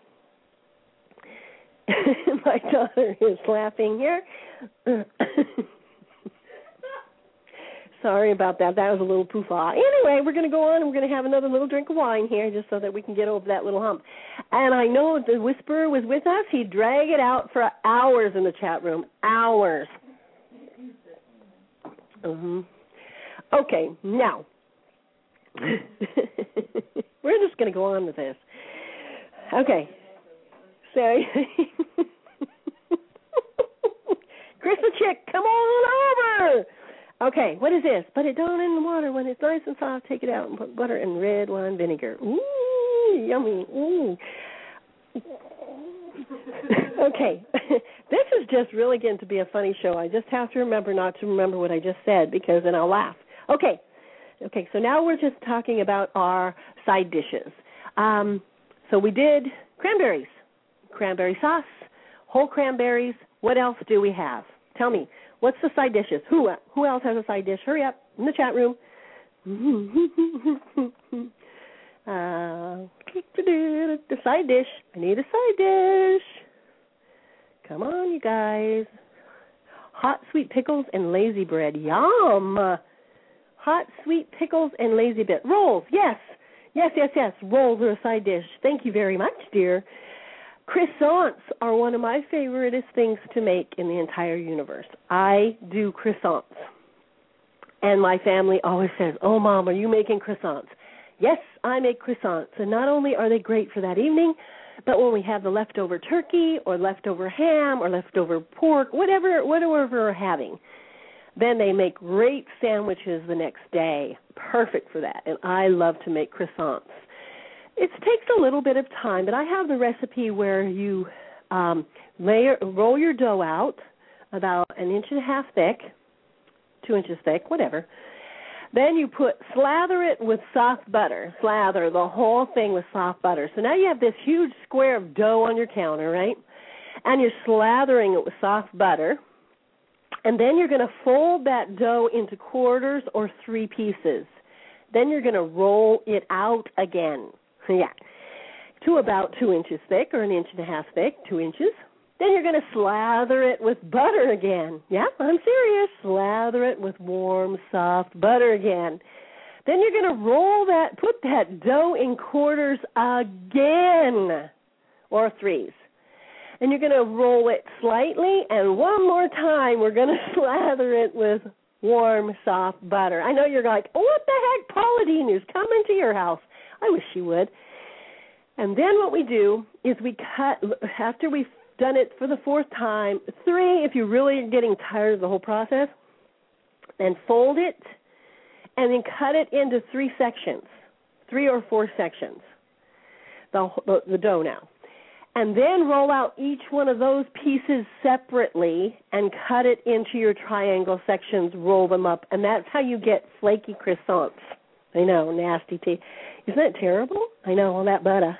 My daughter is laughing here. Sorry about that. That was a little poof-ah. Anyway, we're going to go on, and we're going to have another little drink of wine here just so that we can get over that little hump. And I know the Whisperer was with us. He'd drag it out for hours in the chat room. Hours. Mm-hmm. Okay, now, we're just going to go on with this. Okay. So, Chris the Chick, come on over. Okay, what is this? Put it down in the water. When it's nice and soft, take it out and put butter and red wine vinegar. Ooh, yummy. Ooh. Okay, this is just really getting to be a funny show. I just have to remember not to remember what I just said because then I'll laugh. Okay, so now we're just talking about our side dishes. So we did cranberries, cranberry sauce, whole cranberries. What else do we have? Tell me, what's the side dishes? Who else has a side dish? Hurry up, in the chat room. The side dish. I need a side dish. Come on, you guys. Hot sweet pickles and lazy bread. Yum. Hot sweet pickles and lazy bread. Rolls. Yes. Rolls are a side dish. Thank you very much, dear. Croissants are one of my favoriteest things to make in the entire universe. I do croissants. And my family always says, oh, Mom, are you making croissants? Yes, I make croissants. And not only are they great for that evening, but when we have the leftover turkey or leftover ham or leftover pork, whatever we're having, then they make great sandwiches the next day. Perfect for that. And I love to make croissants. It takes a little bit of time, but I have the recipe where you roll your dough out about 1.5 inches thick, 2 inches thick, whatever. Then you slather it with soft butter. Slather the whole thing with soft butter. So now you have this huge square of dough on your counter, right? And you're slathering it with soft butter. And then you're going to fold that dough into quarters or 3 pieces. Then you're going to roll it out again. Yeah. to about 2 inches thick or 1.5 inches thick, 2 inches. Then you're going to slather it with butter again. Yeah, I'm serious. Slather it with warm, soft butter again. Then you're going to put that dough in quarters again, or threes. And you're going to roll it slightly, and one more time we're going to slather it with warm, soft butter. I know you're like, oh, what the heck, Paula Deen is coming to your house. I wish she would. And then what we do is we cut, after we've done it for the fourth time, 3 if you're really getting tired of the whole process, then fold it and then cut it into 3 sections, 3 or 4 sections, the dough now. And then roll out each one of those pieces separately and cut it into your triangle sections, roll them up, and that's how you get flaky croissants. I know, nasty tea. Isn't that terrible? I know, all that butter.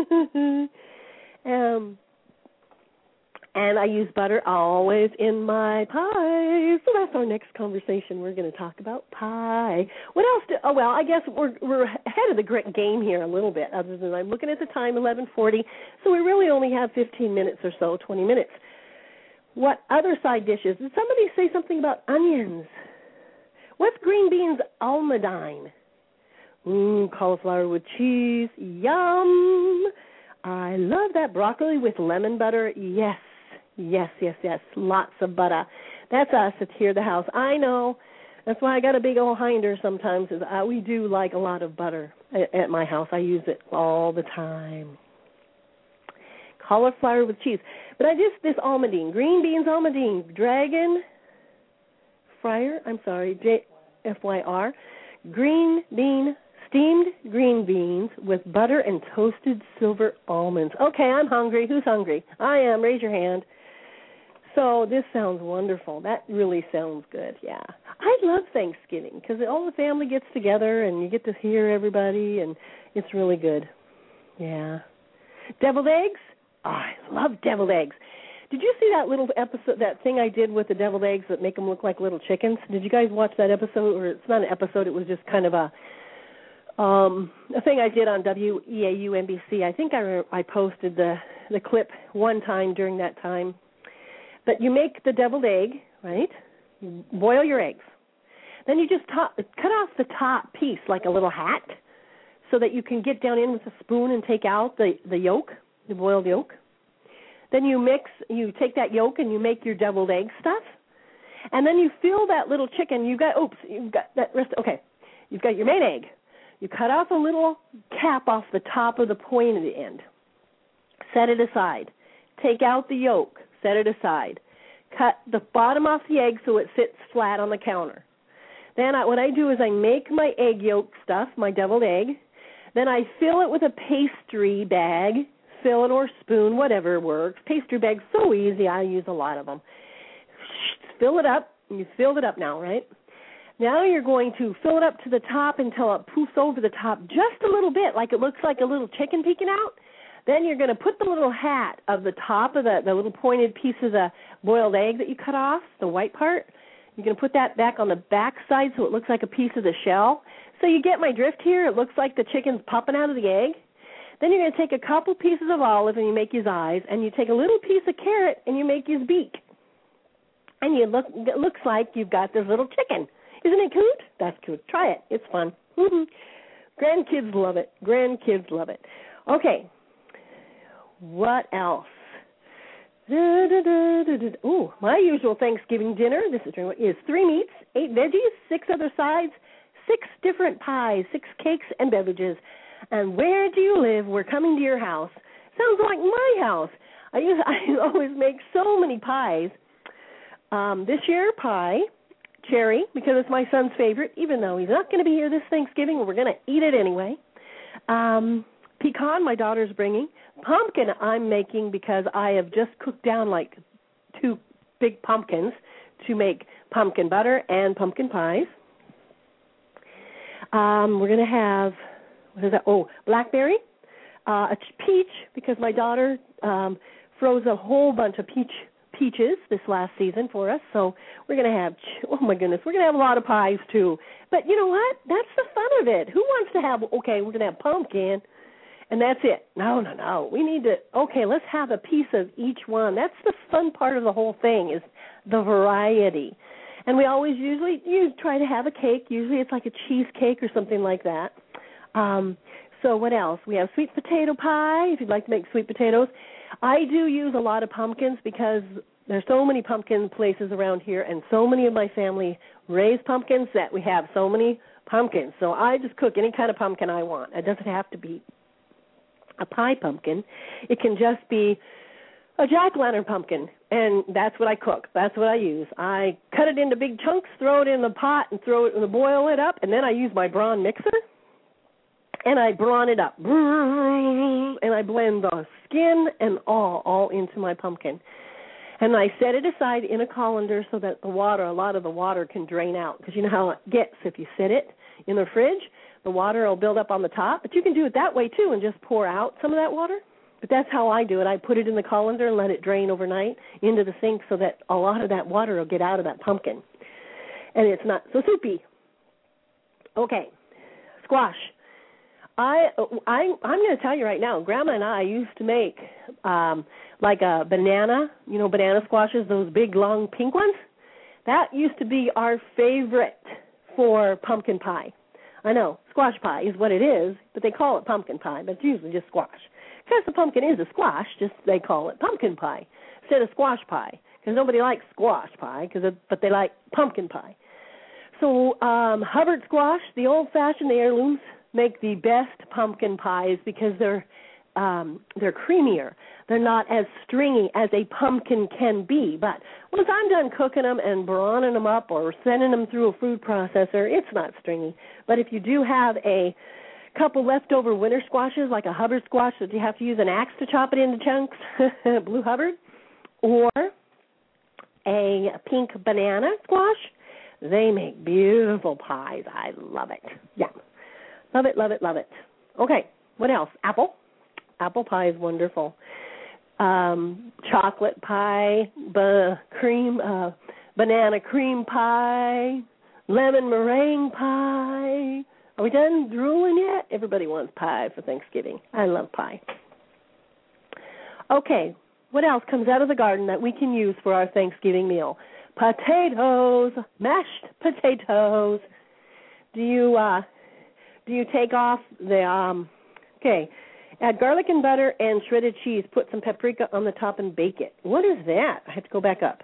And I use butter always in my pies. So that's our next conversation. We're going to talk about pie. What else? I guess we're ahead of the game here a little bit, other than I'm looking at the time, 11:40. So we really only have 15 minutes or so, 20 minutes. What other side dishes? Did somebody say something about onions? What's green beans almondine? Cauliflower with cheese. Yum. I love that. Broccoli with lemon butter. Yes. Yes. Lots of butter. That's us. It's here at the house. I know. That's why I got a big old hinder sometimes. Is we do like a lot of butter at my house. I use it all the time. Cauliflower with cheese. But this almondine, green beans almondine, dragon fryer, FYR, steamed green beans with butter and toasted silver almonds. Okay, I'm hungry. Who's hungry? I am. Raise your hand. So this sounds wonderful. That really sounds good, yeah. I love Thanksgiving because all the family gets together and you get to hear everybody, and it's really good. Yeah. Deviled eggs? Oh, I love deviled eggs. Did you see that little episode, that thing I did with the deviled eggs that make them look like little chickens? Did you guys watch that episode? Or it's not an episode, it was just kind of a thing I did on WEAU-NBC. I think I posted the clip one time during that time. But you make the deviled egg, right? You boil your eggs. Then you just cut off the top piece like a little hat so that you can get down in with a spoon and take out the yolk, the boiled yolk. Then you take that yolk and you make your deviled egg stuff. And then you fill that little chicken. You've got your main egg. You cut off a little cap off the top of the point of the end. Set it aside. Take out the yolk. Set it aside. Cut the bottom off the egg so it sits flat on the counter. Then what I do is I make my egg yolk stuff, my deviled egg. Then I fill it with a pastry bag. Fill it or spoon, whatever works. Pastry bag's so easy. I use a lot of them. Fill it up. You filled it up now, right? Now you're going to fill it up to the top until it poofs over the top just a little bit, like it looks like a little chicken peeking out. Then you're going to put the little hat of the top of the little pointed piece of the boiled egg that you cut off, the white part. You're going to put that back on the back side so it looks like a piece of the shell. So you get my drift here. It looks like the chicken's popping out of the egg. Then you're going to take a couple pieces of olive and you make his eyes, and you take a little piece of carrot and you make his beak. And it looks like you've got this little chicken. Isn't it cute? That's cute. Try it. It's fun. Grandkids love it. Okay. What else? Oh, my usual Thanksgiving dinner, is 3 meats, 8 veggies, 6 other sides, 6 different pies, 6 cakes and beverages. And where do you live? We're coming to your house. Sounds like my house. I always make so many pies. This year, pie, cherry, because it's my son's favorite, even though he's not going to be here this Thanksgiving. We're going to eat it anyway. Pecan, my daughter's bringing. Pumpkin I'm making because I have just cooked down like 2 big pumpkins to make pumpkin butter and pumpkin pies. We're going to have, what is that? Oh, blackberry, a peach, because my daughter froze a whole bunch of peaches this last season for us. So we're going to have, oh my goodness, we're going to have a lot of pies too. But you know what? That's the fun of it. Who wants to have, okay, we're going to have pumpkin and that's it. No. We need to, let's have a piece of each one. That's the fun part of the whole thing is the variety. And we always you try to have a cake. Usually it's like a cheesecake or something like that. So what else? We have sweet potato pie, if you'd like to make sweet potatoes. I do use a lot of pumpkins because there's so many pumpkin places around here, and so many of my family raise pumpkins that we have so many pumpkins. So I just cook any kind of pumpkin I want. It doesn't have to be a pie pumpkin. It can just be a jack-o'-lantern pumpkin, and that's what I cook. That's what I use. I cut it into big chunks, throw it in the pot, and boil it up, and then I use my Braun mixer, and I brawn it up, and I blend the skin and all into my pumpkin. And I set it aside in a colander so that a lot of the water can drain out, because you know how it gets if you sit it in the fridge. The water will build up on the top, but you can do it that way too and just pour out some of that water. But that's how I do it. I put it in the colander and let it drain overnight into the sink so that a lot of that water will get out of that pumpkin. And it's not so soupy. Okay, squash. I'm going to tell you right now, Grandma and I used to make like a banana, banana squashes, those big, long, pink ones. That used to be our favorite for pumpkin pie. I know, squash pie is what it is, but they call it pumpkin pie, but it's usually just squash. Because the pumpkin is a squash, just they call it pumpkin pie instead of squash pie, because nobody likes squash pie, but they like pumpkin pie. So Hubbard squash, the old-fashioned, the heirlooms, make the best pumpkin pies because they're creamier. They're not as stringy as a pumpkin can be. But once I'm done cooking them and browning them up or sending them through a food processor, it's not stringy. But if you do have a couple leftover winter squashes, like a Hubbard squash that you have to use an axe to chop it into chunks, Blue Hubbard, or a pink banana squash, they make beautiful pies. I love it. Yeah. Love it, love it, love it. Okay, what else? Apple. Apple pie is wonderful. Chocolate pie, banana cream pie, lemon meringue pie. Are we done drooling yet? Everybody wants pie for Thanksgiving. I love pie. Okay, what else comes out of the garden that we can use for our Thanksgiving meal? Potatoes, mashed potatoes. Do you take off the, add garlic and butter and shredded cheese. Put some paprika on the top and bake it. What is that? I have to go back up.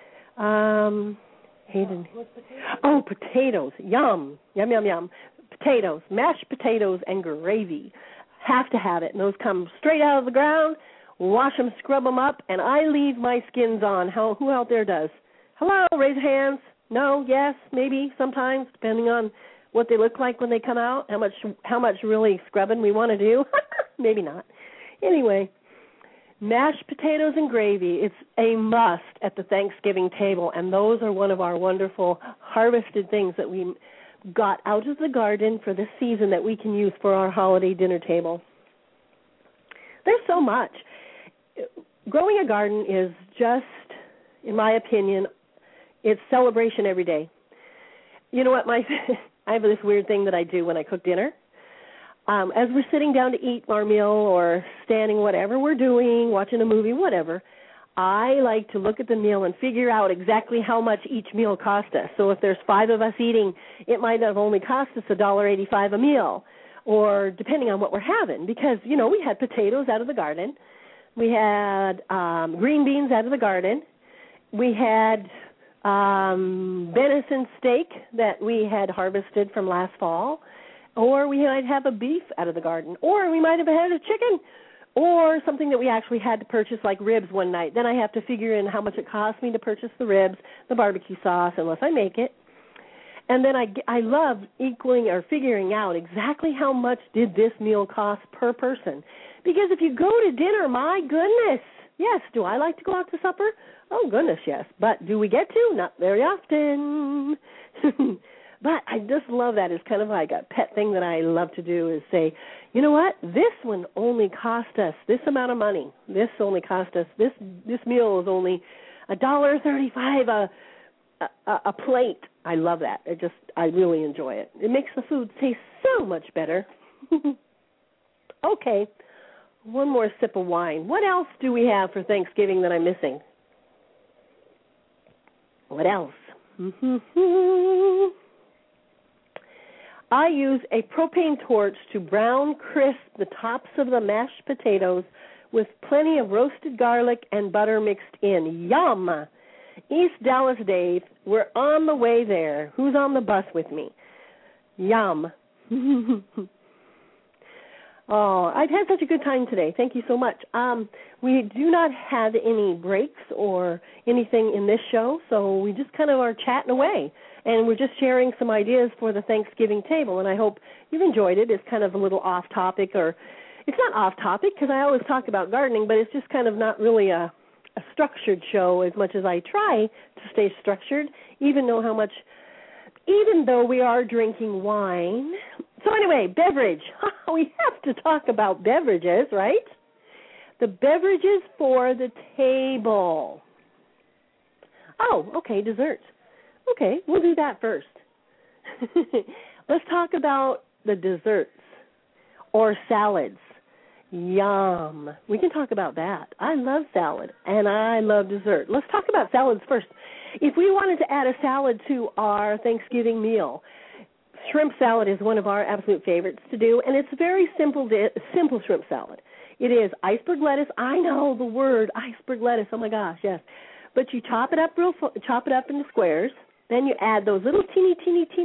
Hayden. Oh, potatoes. Yum. Yum, yum, yum. Potatoes, mashed potatoes and gravy. Have to have it. And those come straight out of the ground. Wash them, scrub them up, and I leave my skins on. Who out there does? Hello, raise hands. No, yes, maybe, sometimes, depending on what they look like when they come out, how much really scrubbing we want to do. Maybe not. Anyway, mashed potatoes and gravy, it's a must at the Thanksgiving table, and those are one of our wonderful harvested things that we got out of the garden for this season that we can use for our holiday dinner table. There's so much. Growing a garden is just, in my opinion, it's celebration every day. You know what, I have this weird thing that I do when I cook dinner. As we're sitting down to eat our meal or standing, whatever we're doing, watching a movie, whatever, I like to look at the meal and figure out exactly how much each meal cost us. So if there's 5 of us eating, it might have only cost us $1.85 a meal, or depending on what we're having. Because, we had potatoes out of the garden. We had green beans out of the garden. We had venison steak that we had harvested from last fall, or we might have a beef out of the garden, or we might have had a chicken, or something that we actually had to purchase, like ribs one night. Then I have to figure in how much it costs me to purchase the ribs, the barbecue sauce, unless I make it. And then I love figuring out exactly how much did this meal cost per person. Because if you go to dinner, my goodness, yes, do I like to go out to supper? Oh, goodness, yes. But do we get to? Not very often. But I just love that. It's kind of like a pet thing that I love to do is say, you know what? This one only cost us this amount of money. This only cost us, this meal is only $1.35 a plate. I love that. I really enjoy it. It makes the food taste so much better. Okay, one more sip of wine. What else do we have for Thanksgiving that I'm missing? What else? I use a propane torch to brown crisp the tops of the mashed potatoes with plenty of roasted garlic and butter mixed in. Yum! East Dallas Dave, we're on the way there. Who's on the bus with me? Yum. Oh, I've had such a good time today. Thank you so much. We do not have any breaks or anything in this show, so we just kind of are chatting away. And we're just sharing some ideas for the Thanksgiving table, and I hope you've enjoyed it. It's kind of a little off topic, or it's not off topic because I always talk about gardening, but it's just kind of not really a structured show as much as I try to stay structured, even though we are drinking wine. So anyway, beverage. We have to talk about beverages, right? The beverages for the table. Oh, okay, desserts. Okay, we'll do that first. Let's talk about the desserts or salads. Yum. We can talk about that. I love salad, and I love dessert. Let's talk about salads first. If we wanted to add a salad to our Thanksgiving meal, shrimp salad is one of our absolute favorites to do, and it's a very simple shrimp salad. It is iceberg lettuce. I know the word, iceberg lettuce. Oh, my gosh, yes. But you chop it up into squares. Then you add those little teeny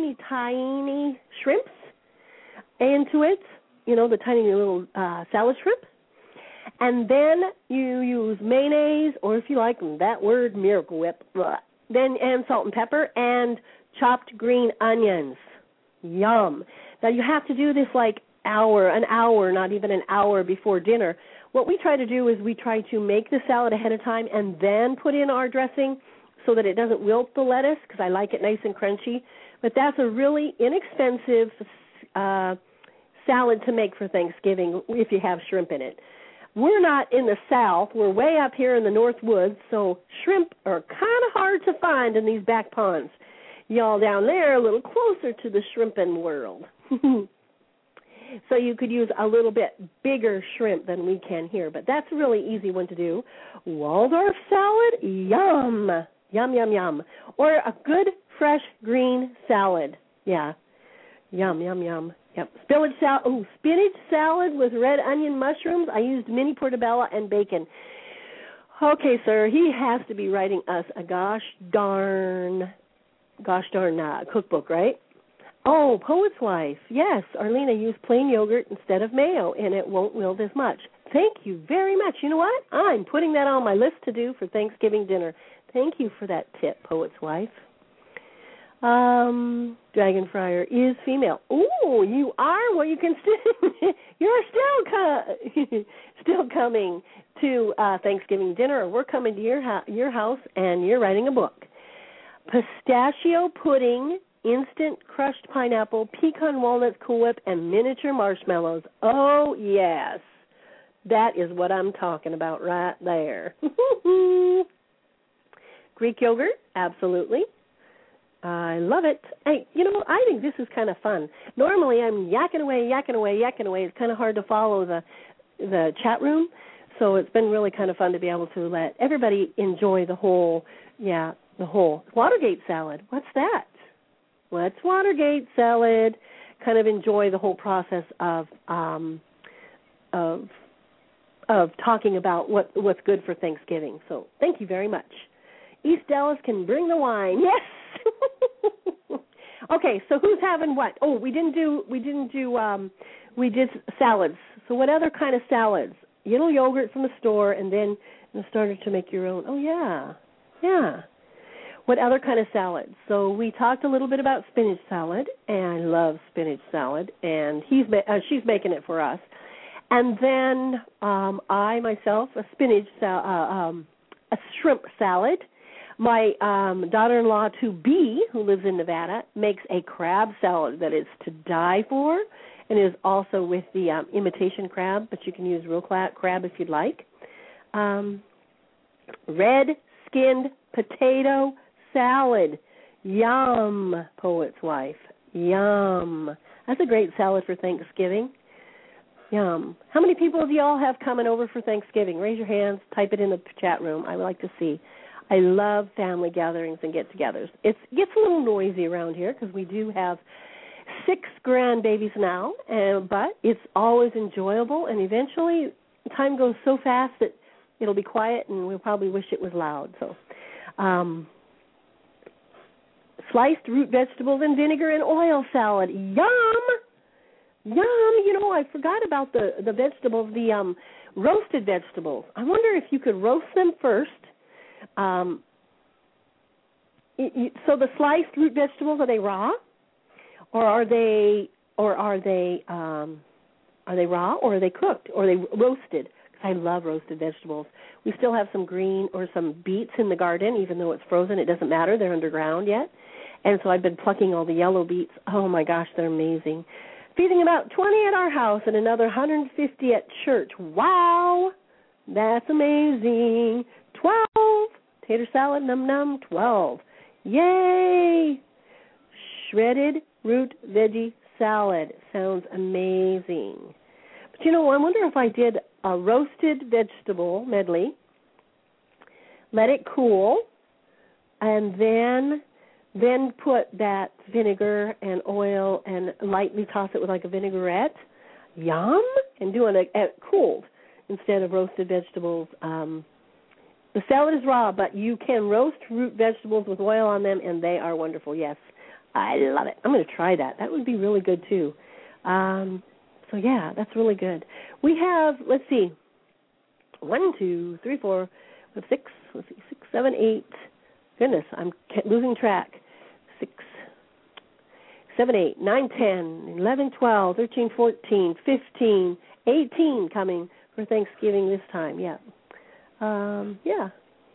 tiny shrimps into it, the tiny little salad shrimp. And then you use mayonnaise, or if you like that word, Miracle Whip, and salt and pepper, and chopped green onions. Yum. Now, you have to do this like an hour, not even an hour before dinner. What we try to do is we try to make the salad ahead of time and then put in our dressing so that it doesn't wilt the lettuce, because I like it nice and crunchy. But that's a really inexpensive salad to make for Thanksgiving if you have shrimp in it. We're not in the South. We're way up here in the North Woods, so shrimp are kind of hard to find in these back ponds. Y'all down there are a little closer to the shrimping world. So you could use a little bit bigger shrimp than we can here, but that's a really easy one to do. Waldorf salad, yum. Yum, yum, yum. Or a good fresh green salad. Yeah. Yum, yum, yum. Yep. Spinach salad with red onion mushrooms. I used mini portobello and bacon. Okay, sir, he has to be writing us a gosh darn cookbook, right? Oh, Poet's Wife. Yes, Arlene, I use plain yogurt instead of mayo, and it won't wilt as much. Thank you very much. You know what? I'm putting that on my list to do for Thanksgiving dinner. Thank you for that tip, Poet's Wife. Dragon Fryer is female. Oh, you are? Well, you can you're still coming to Thanksgiving dinner, or we're coming to your house, and you're writing a book. Pistachio pudding, instant crushed pineapple, pecan walnuts, Cool Whip, and miniature marshmallows. Oh, yes. That is what I'm talking about right there. Greek yogurt, absolutely. I love it. Hey, I think this is kind of fun. Normally I'm yakking away. It's kind of hard to follow the chat room, so it's been really kind of fun to be able to let everybody enjoy the whole Watergate salad. What's that? What's Watergate salad? Kind of enjoy the whole process of talking about what's good for Thanksgiving. So thank you very much. East Dallas can bring the wine. Yes. Okay, so who's having what? Oh, we did salads. So what other kind of salads? Yogurt from the store, and then you started to make your own. Oh yeah. What other kind of salads? So we talked a little bit about spinach salad, and I love spinach salad, and she's making it for us. And then I myself a shrimp salad. My daughter-in-law to-be, who lives in Nevada, makes a crab salad that is to die for, and is also with the imitation crab, but you can use real crab if you'd like. Red-skinned potato salad. Yum, Poet's Wife. Yum. That's a great salad for Thanksgiving. Yum. How many people do y'all have coming over for Thanksgiving? Raise your hands. Type it in the chat room. I would like to see. I love family gatherings and get-togethers. It gets a little noisy around here because we do have 6 grandbabies now, but it's always enjoyable, and eventually time goes so fast that it'll be quiet, and we'll probably wish it was loud. So, sliced root vegetables and vinegar and oil salad. Yum! Yum! You know, I forgot about the vegetables, the roasted vegetables. I wonder if you could roast them first. So the sliced root vegetables, are they raw, or are they raw, or are they cooked, or are they roasted? Because I love roasted vegetables. We still have some green or some beets in the garden, even though it's frozen. It doesn't matter; they're underground yet, and so I've been plucking all the yellow beets. Oh my gosh, they're amazing. Feeding about 20 at our house and another 150 at church. Wow, that's amazing. 12. Tater salad, num-num, 12. Yay! Shredded root veggie salad. Sounds amazing. But, you know, I wonder if I did a roasted vegetable medley, let it cool, and then put that vinegar and oil and lightly toss it with like a vinaigrette. Yum! And doing it cooled instead of roasted vegetables. The salad is raw, but you can roast root vegetables with oil on them, and they are wonderful. Yes, I love it. I'm going to try that. That would be really good, too. So, yeah, that's really good. We have, let's see, 1, 2, 3, 4, 5, 6, let's see, 6, 7, 8. Goodness, I'm losing track. 6, 7, 8, 9, 10, 11, 12, 13, 14, 15, 18 coming for Thanksgiving this time, yeah. Yeah.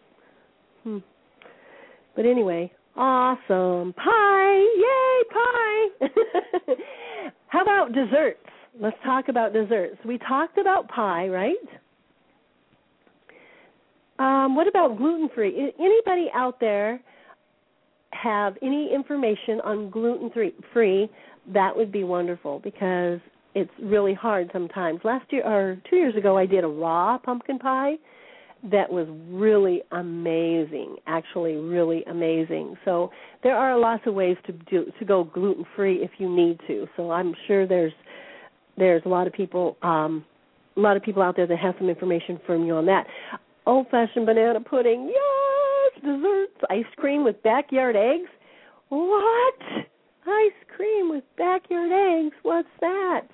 But anyway, awesome. Pie! Yay, pie! How about desserts? Let's talk about desserts. We talked about pie, right? What about gluten-free? Anybody out there have any information on gluten-free? That would be wonderful because it's really hard sometimes. Last year or 2 years ago, I did a raw pumpkin pie that was really amazing, actually really amazing. So there are lots of ways to go gluten-free if you need to. So I'm sure there's a lot of people out there that have some information from you on that. Old-fashioned banana pudding, yes, desserts, ice cream with backyard eggs. What? Ice cream with backyard eggs? What's that?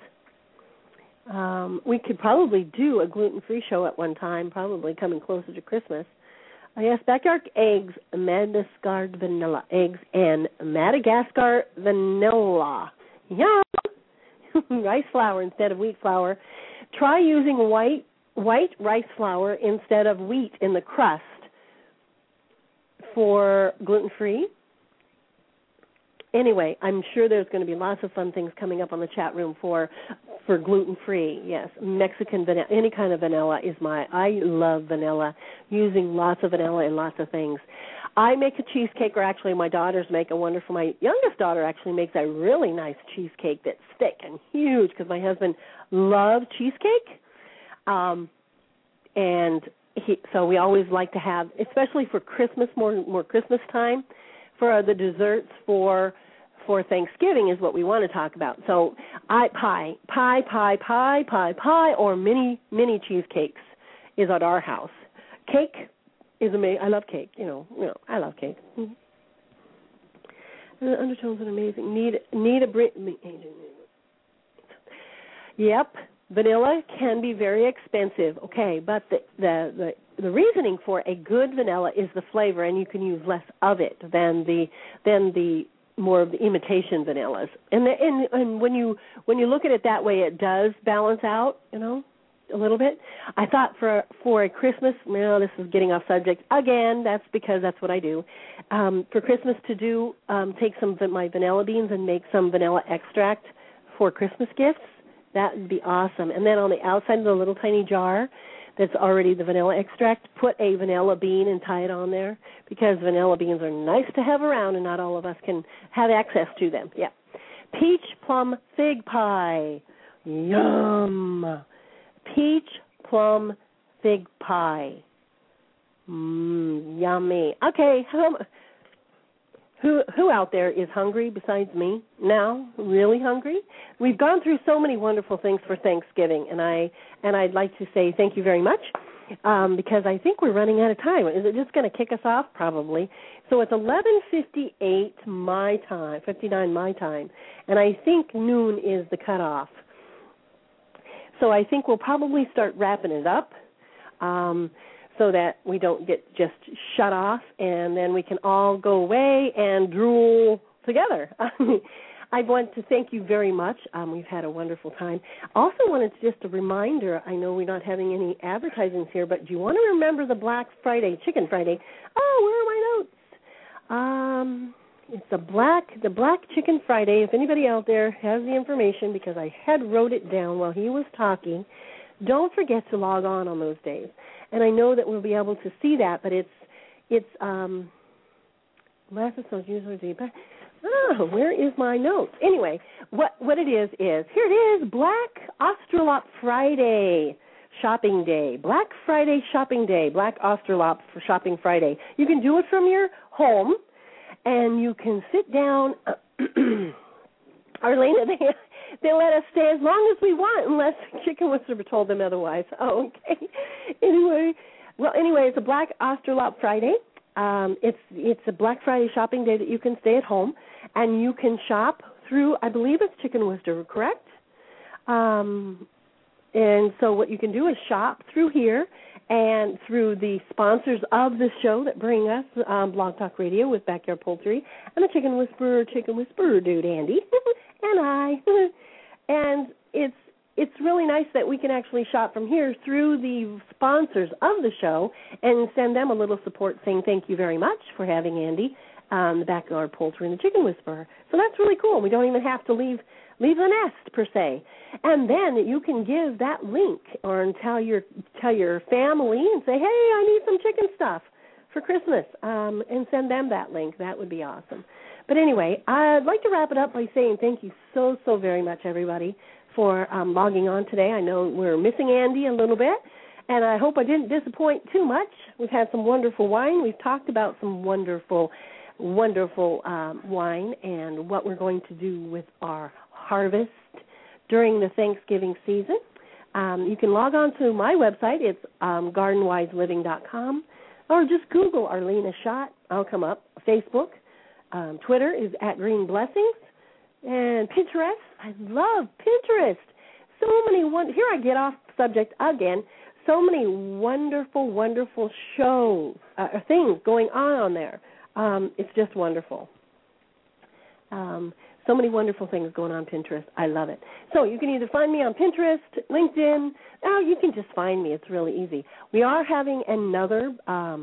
We could probably do a gluten-free show at one time, probably coming closer to Christmas. Yes, backyard eggs, Madagascar vanilla eggs, and Madagascar vanilla. Yum! Rice flour instead of wheat flour. Try using white rice flour instead of wheat in the crust for gluten-free. Anyway, I'm sure there's going to be lots of fun things coming up on the chat room for gluten-free. Yes, Mexican vanilla, any kind of vanilla is I love vanilla, using lots of vanilla in lots of things. I make a cheesecake, or actually my daughters make a wonderful, my youngest daughter actually makes a really nice cheesecake that's thick and huge because my husband loves cheesecake. So we always like to have, especially for Christmas, more Christmas time, for the desserts for Thanksgiving is what we want to talk about. So pie, or mini cheesecakes is at our house. Cake is amazing. I love cake. You know, I love cake. Mm-hmm. The undertones are amazing. Need a Brit. Yep. Vanilla can be very expensive, okay, but the reasoning for a good vanilla is the flavor, and you can use less of it than the more of the imitation vanillas. And when you look at it that way, it does balance out, a little bit. I thought for a Christmas, this is getting off subject again. That's because that's what I do. For Christmas to do, take some of my vanilla beans and make some vanilla extract for Christmas gifts. That would be awesome. And then on the outside of the little tiny jar that's already the vanilla extract, put a vanilla bean and tie it on there because vanilla beans are nice to have around and not all of us can have access to them. Yeah. Peach plum fig pie. Yum. Peach plum fig pie. Yummy. Okay, who out there is hungry besides me now? Really hungry? We've gone through so many wonderful things for Thanksgiving, and I'd like to say thank you very much because I think we're running out of time. Is it just going to kick us off? Probably. So it's 11:58 my time, 59 my time, and I think noon is the cutoff. So I think we'll probably start wrapping it up. So that we don't get just shut off, and then we can all go away and drool together. I want to thank you very much. We've had a wonderful time. Also wanted to just a reminder, I know we're not having any advertisements here, but do you want to remember the Black Friday, Chicken Friday? Oh, where are my notes? It's the Black Chicken Friday. If anybody out there has the information, because I had wrote it down while he was talking, don't forget to log on those days. And I know that we'll be able to see that, but it's where is my notes? Anyway, what it is here it is, Black Australop Friday Shopping Day. Black Friday Shopping Day, Black Australop for Shopping Friday. You can do it from your home, and you can sit down. Arlena, they let us stay as long as we want, unless Chicken Whisperer told them otherwise. Oh, okay. Anyway, it's a Black Australop Friday. It's a Black Friday shopping day that you can stay at home, and you can shop through, I believe it's Chicken Whisperer, correct? And so what you can do is shop through here and through the sponsors of the show that bring us Blog Talk Radio with Backyard Poultry and the Chicken Whisperer dude, Andy, and I. And it's really nice that we can actually shop from here through the sponsors of the show and send them a little support saying thank you very much for having Andy, the Backyard Poultry and the Chicken Whisperer. So that's really cool. We don't even have to leave the nest, per se. And then you can give that link or tell your family and say, hey, I need some chicken stuff for Christmas, and send them that link. That would be awesome. But anyway, I'd like to wrap it up by saying thank you so very much, everybody, for logging on today. I know we're missing Andy a little bit, and I hope I didn't disappoint too much. We've had some wonderful wine. We've talked about some wonderful wine and what we're going to do with our harvest during the Thanksgiving season. You can log on to my website. It's gardenwiseliving.com, or just Google Arlena Schott. I'll come up. Facebook. Twitter is @GreenBlessings, and Pinterest. I love Pinterest. So many here I get off subject again. So many wonderful shows, things going on there. It's just wonderful. So many wonderful things going on Pinterest. I love it. So you can either find me on Pinterest, LinkedIn. You can just find me. It's really easy. We are having another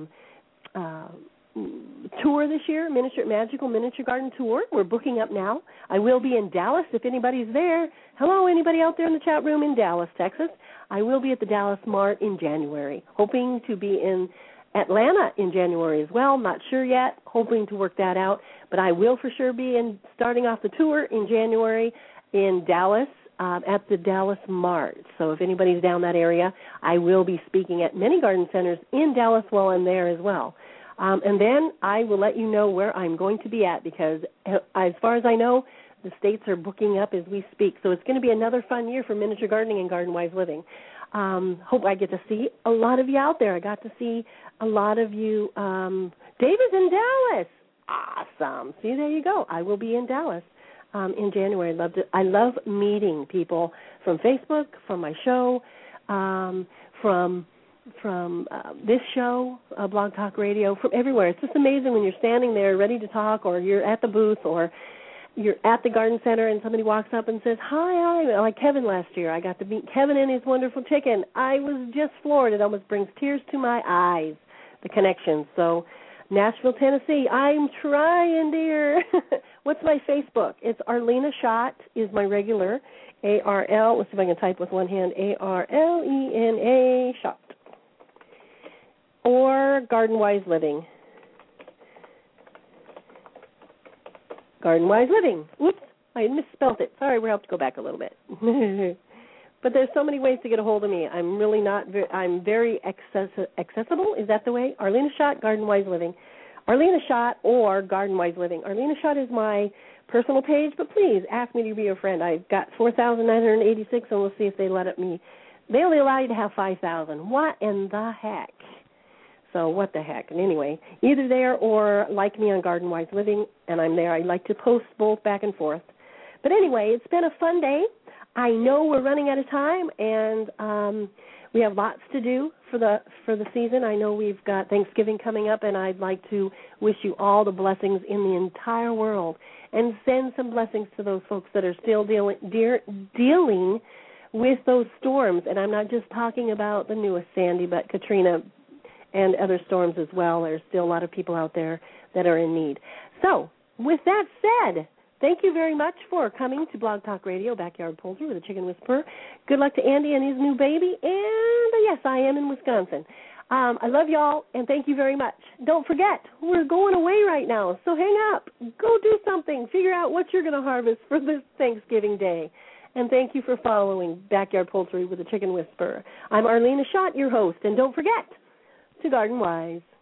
tour this year, Magical Miniature Garden Tour. We're booking up now. I will be in Dallas if anybody's there. Hello, anybody out there in the chat room in Dallas, Texas? I will be at the Dallas Mart in January. Hoping to be in Atlanta in January as well. Not sure yet. Hoping to work that out. But I will for sure be starting off the tour in January in Dallas at the Dallas Mart. So if anybody's down that area, I will be speaking at many garden centers in Dallas while I'm there as well. And then I will let you know where I'm going to be at because as far as I know, the states are booking up as we speak. So it's going to be another fun year for miniature gardening and garden-wise living. Hope I get to see a lot of you out there. I got to see a lot of you. David's in Dallas. Awesome. See, there you go. I will be in Dallas in January. I love meeting people from Facebook, from my show, from this show, Blog Talk Radio, from everywhere. It's just amazing when you're standing there ready to talk, or you're at the booth, or you're at the garden center and somebody walks up and says, hi, like Kevin last year. I got to meet Kevin and his wonderful chicken. I was just floored. It almost brings tears to my eyes, the connection. So Nashville, Tennessee, I'm trying, dear. What's my Facebook? It's Arlena Schott is my regular, A-R-L. Let's see if I can type with one hand, A-R-L-E-N-A, Schott. Or Garden-Wise Living. Garden-Wise Living. Whoops, I misspelled it. Sorry, we'll have to go back a little bit. But there's so many ways to get a hold of me. I'm really not. I'm very accessible. Is that the way? Arlena Schott, Garden Wise Living. Arlena Schott or Garden Wise Living. Arlena Schott is my personal page, but please ask me to be your friend. I've got 4,986, and we'll see if they let me. They only allow you to have 5,000. What in the heck? So what the heck? And anyway, either there or like me on Garden Wise Living, and I'm there. I like to post both back and forth. But anyway, it's been a fun day. I know we're running out of time, and we have lots to do for the season. I know we've got Thanksgiving coming up, and I'd like to wish you all the blessings in the entire world, and send some blessings to those folks that are still dealing with those storms. And I'm not just talking about the newest Sandy, but Katrina and other storms as well. There's still a lot of people out there that are in need. So, with that said, thank you very much for coming to Blog Talk Radio, Backyard Poultry with the Chicken Whisperer. Good luck to Andy and his new baby. And, yes, I am in Wisconsin. I love y'all, and thank you very much. Don't forget, we're going away right now, so hang up. Go do something. Figure out what you're going to harvest for this Thanksgiving Day. And thank you for following Backyard Poultry with the Chicken Whisperer. I'm Arlena Schott, your host, and don't forget to garden wise.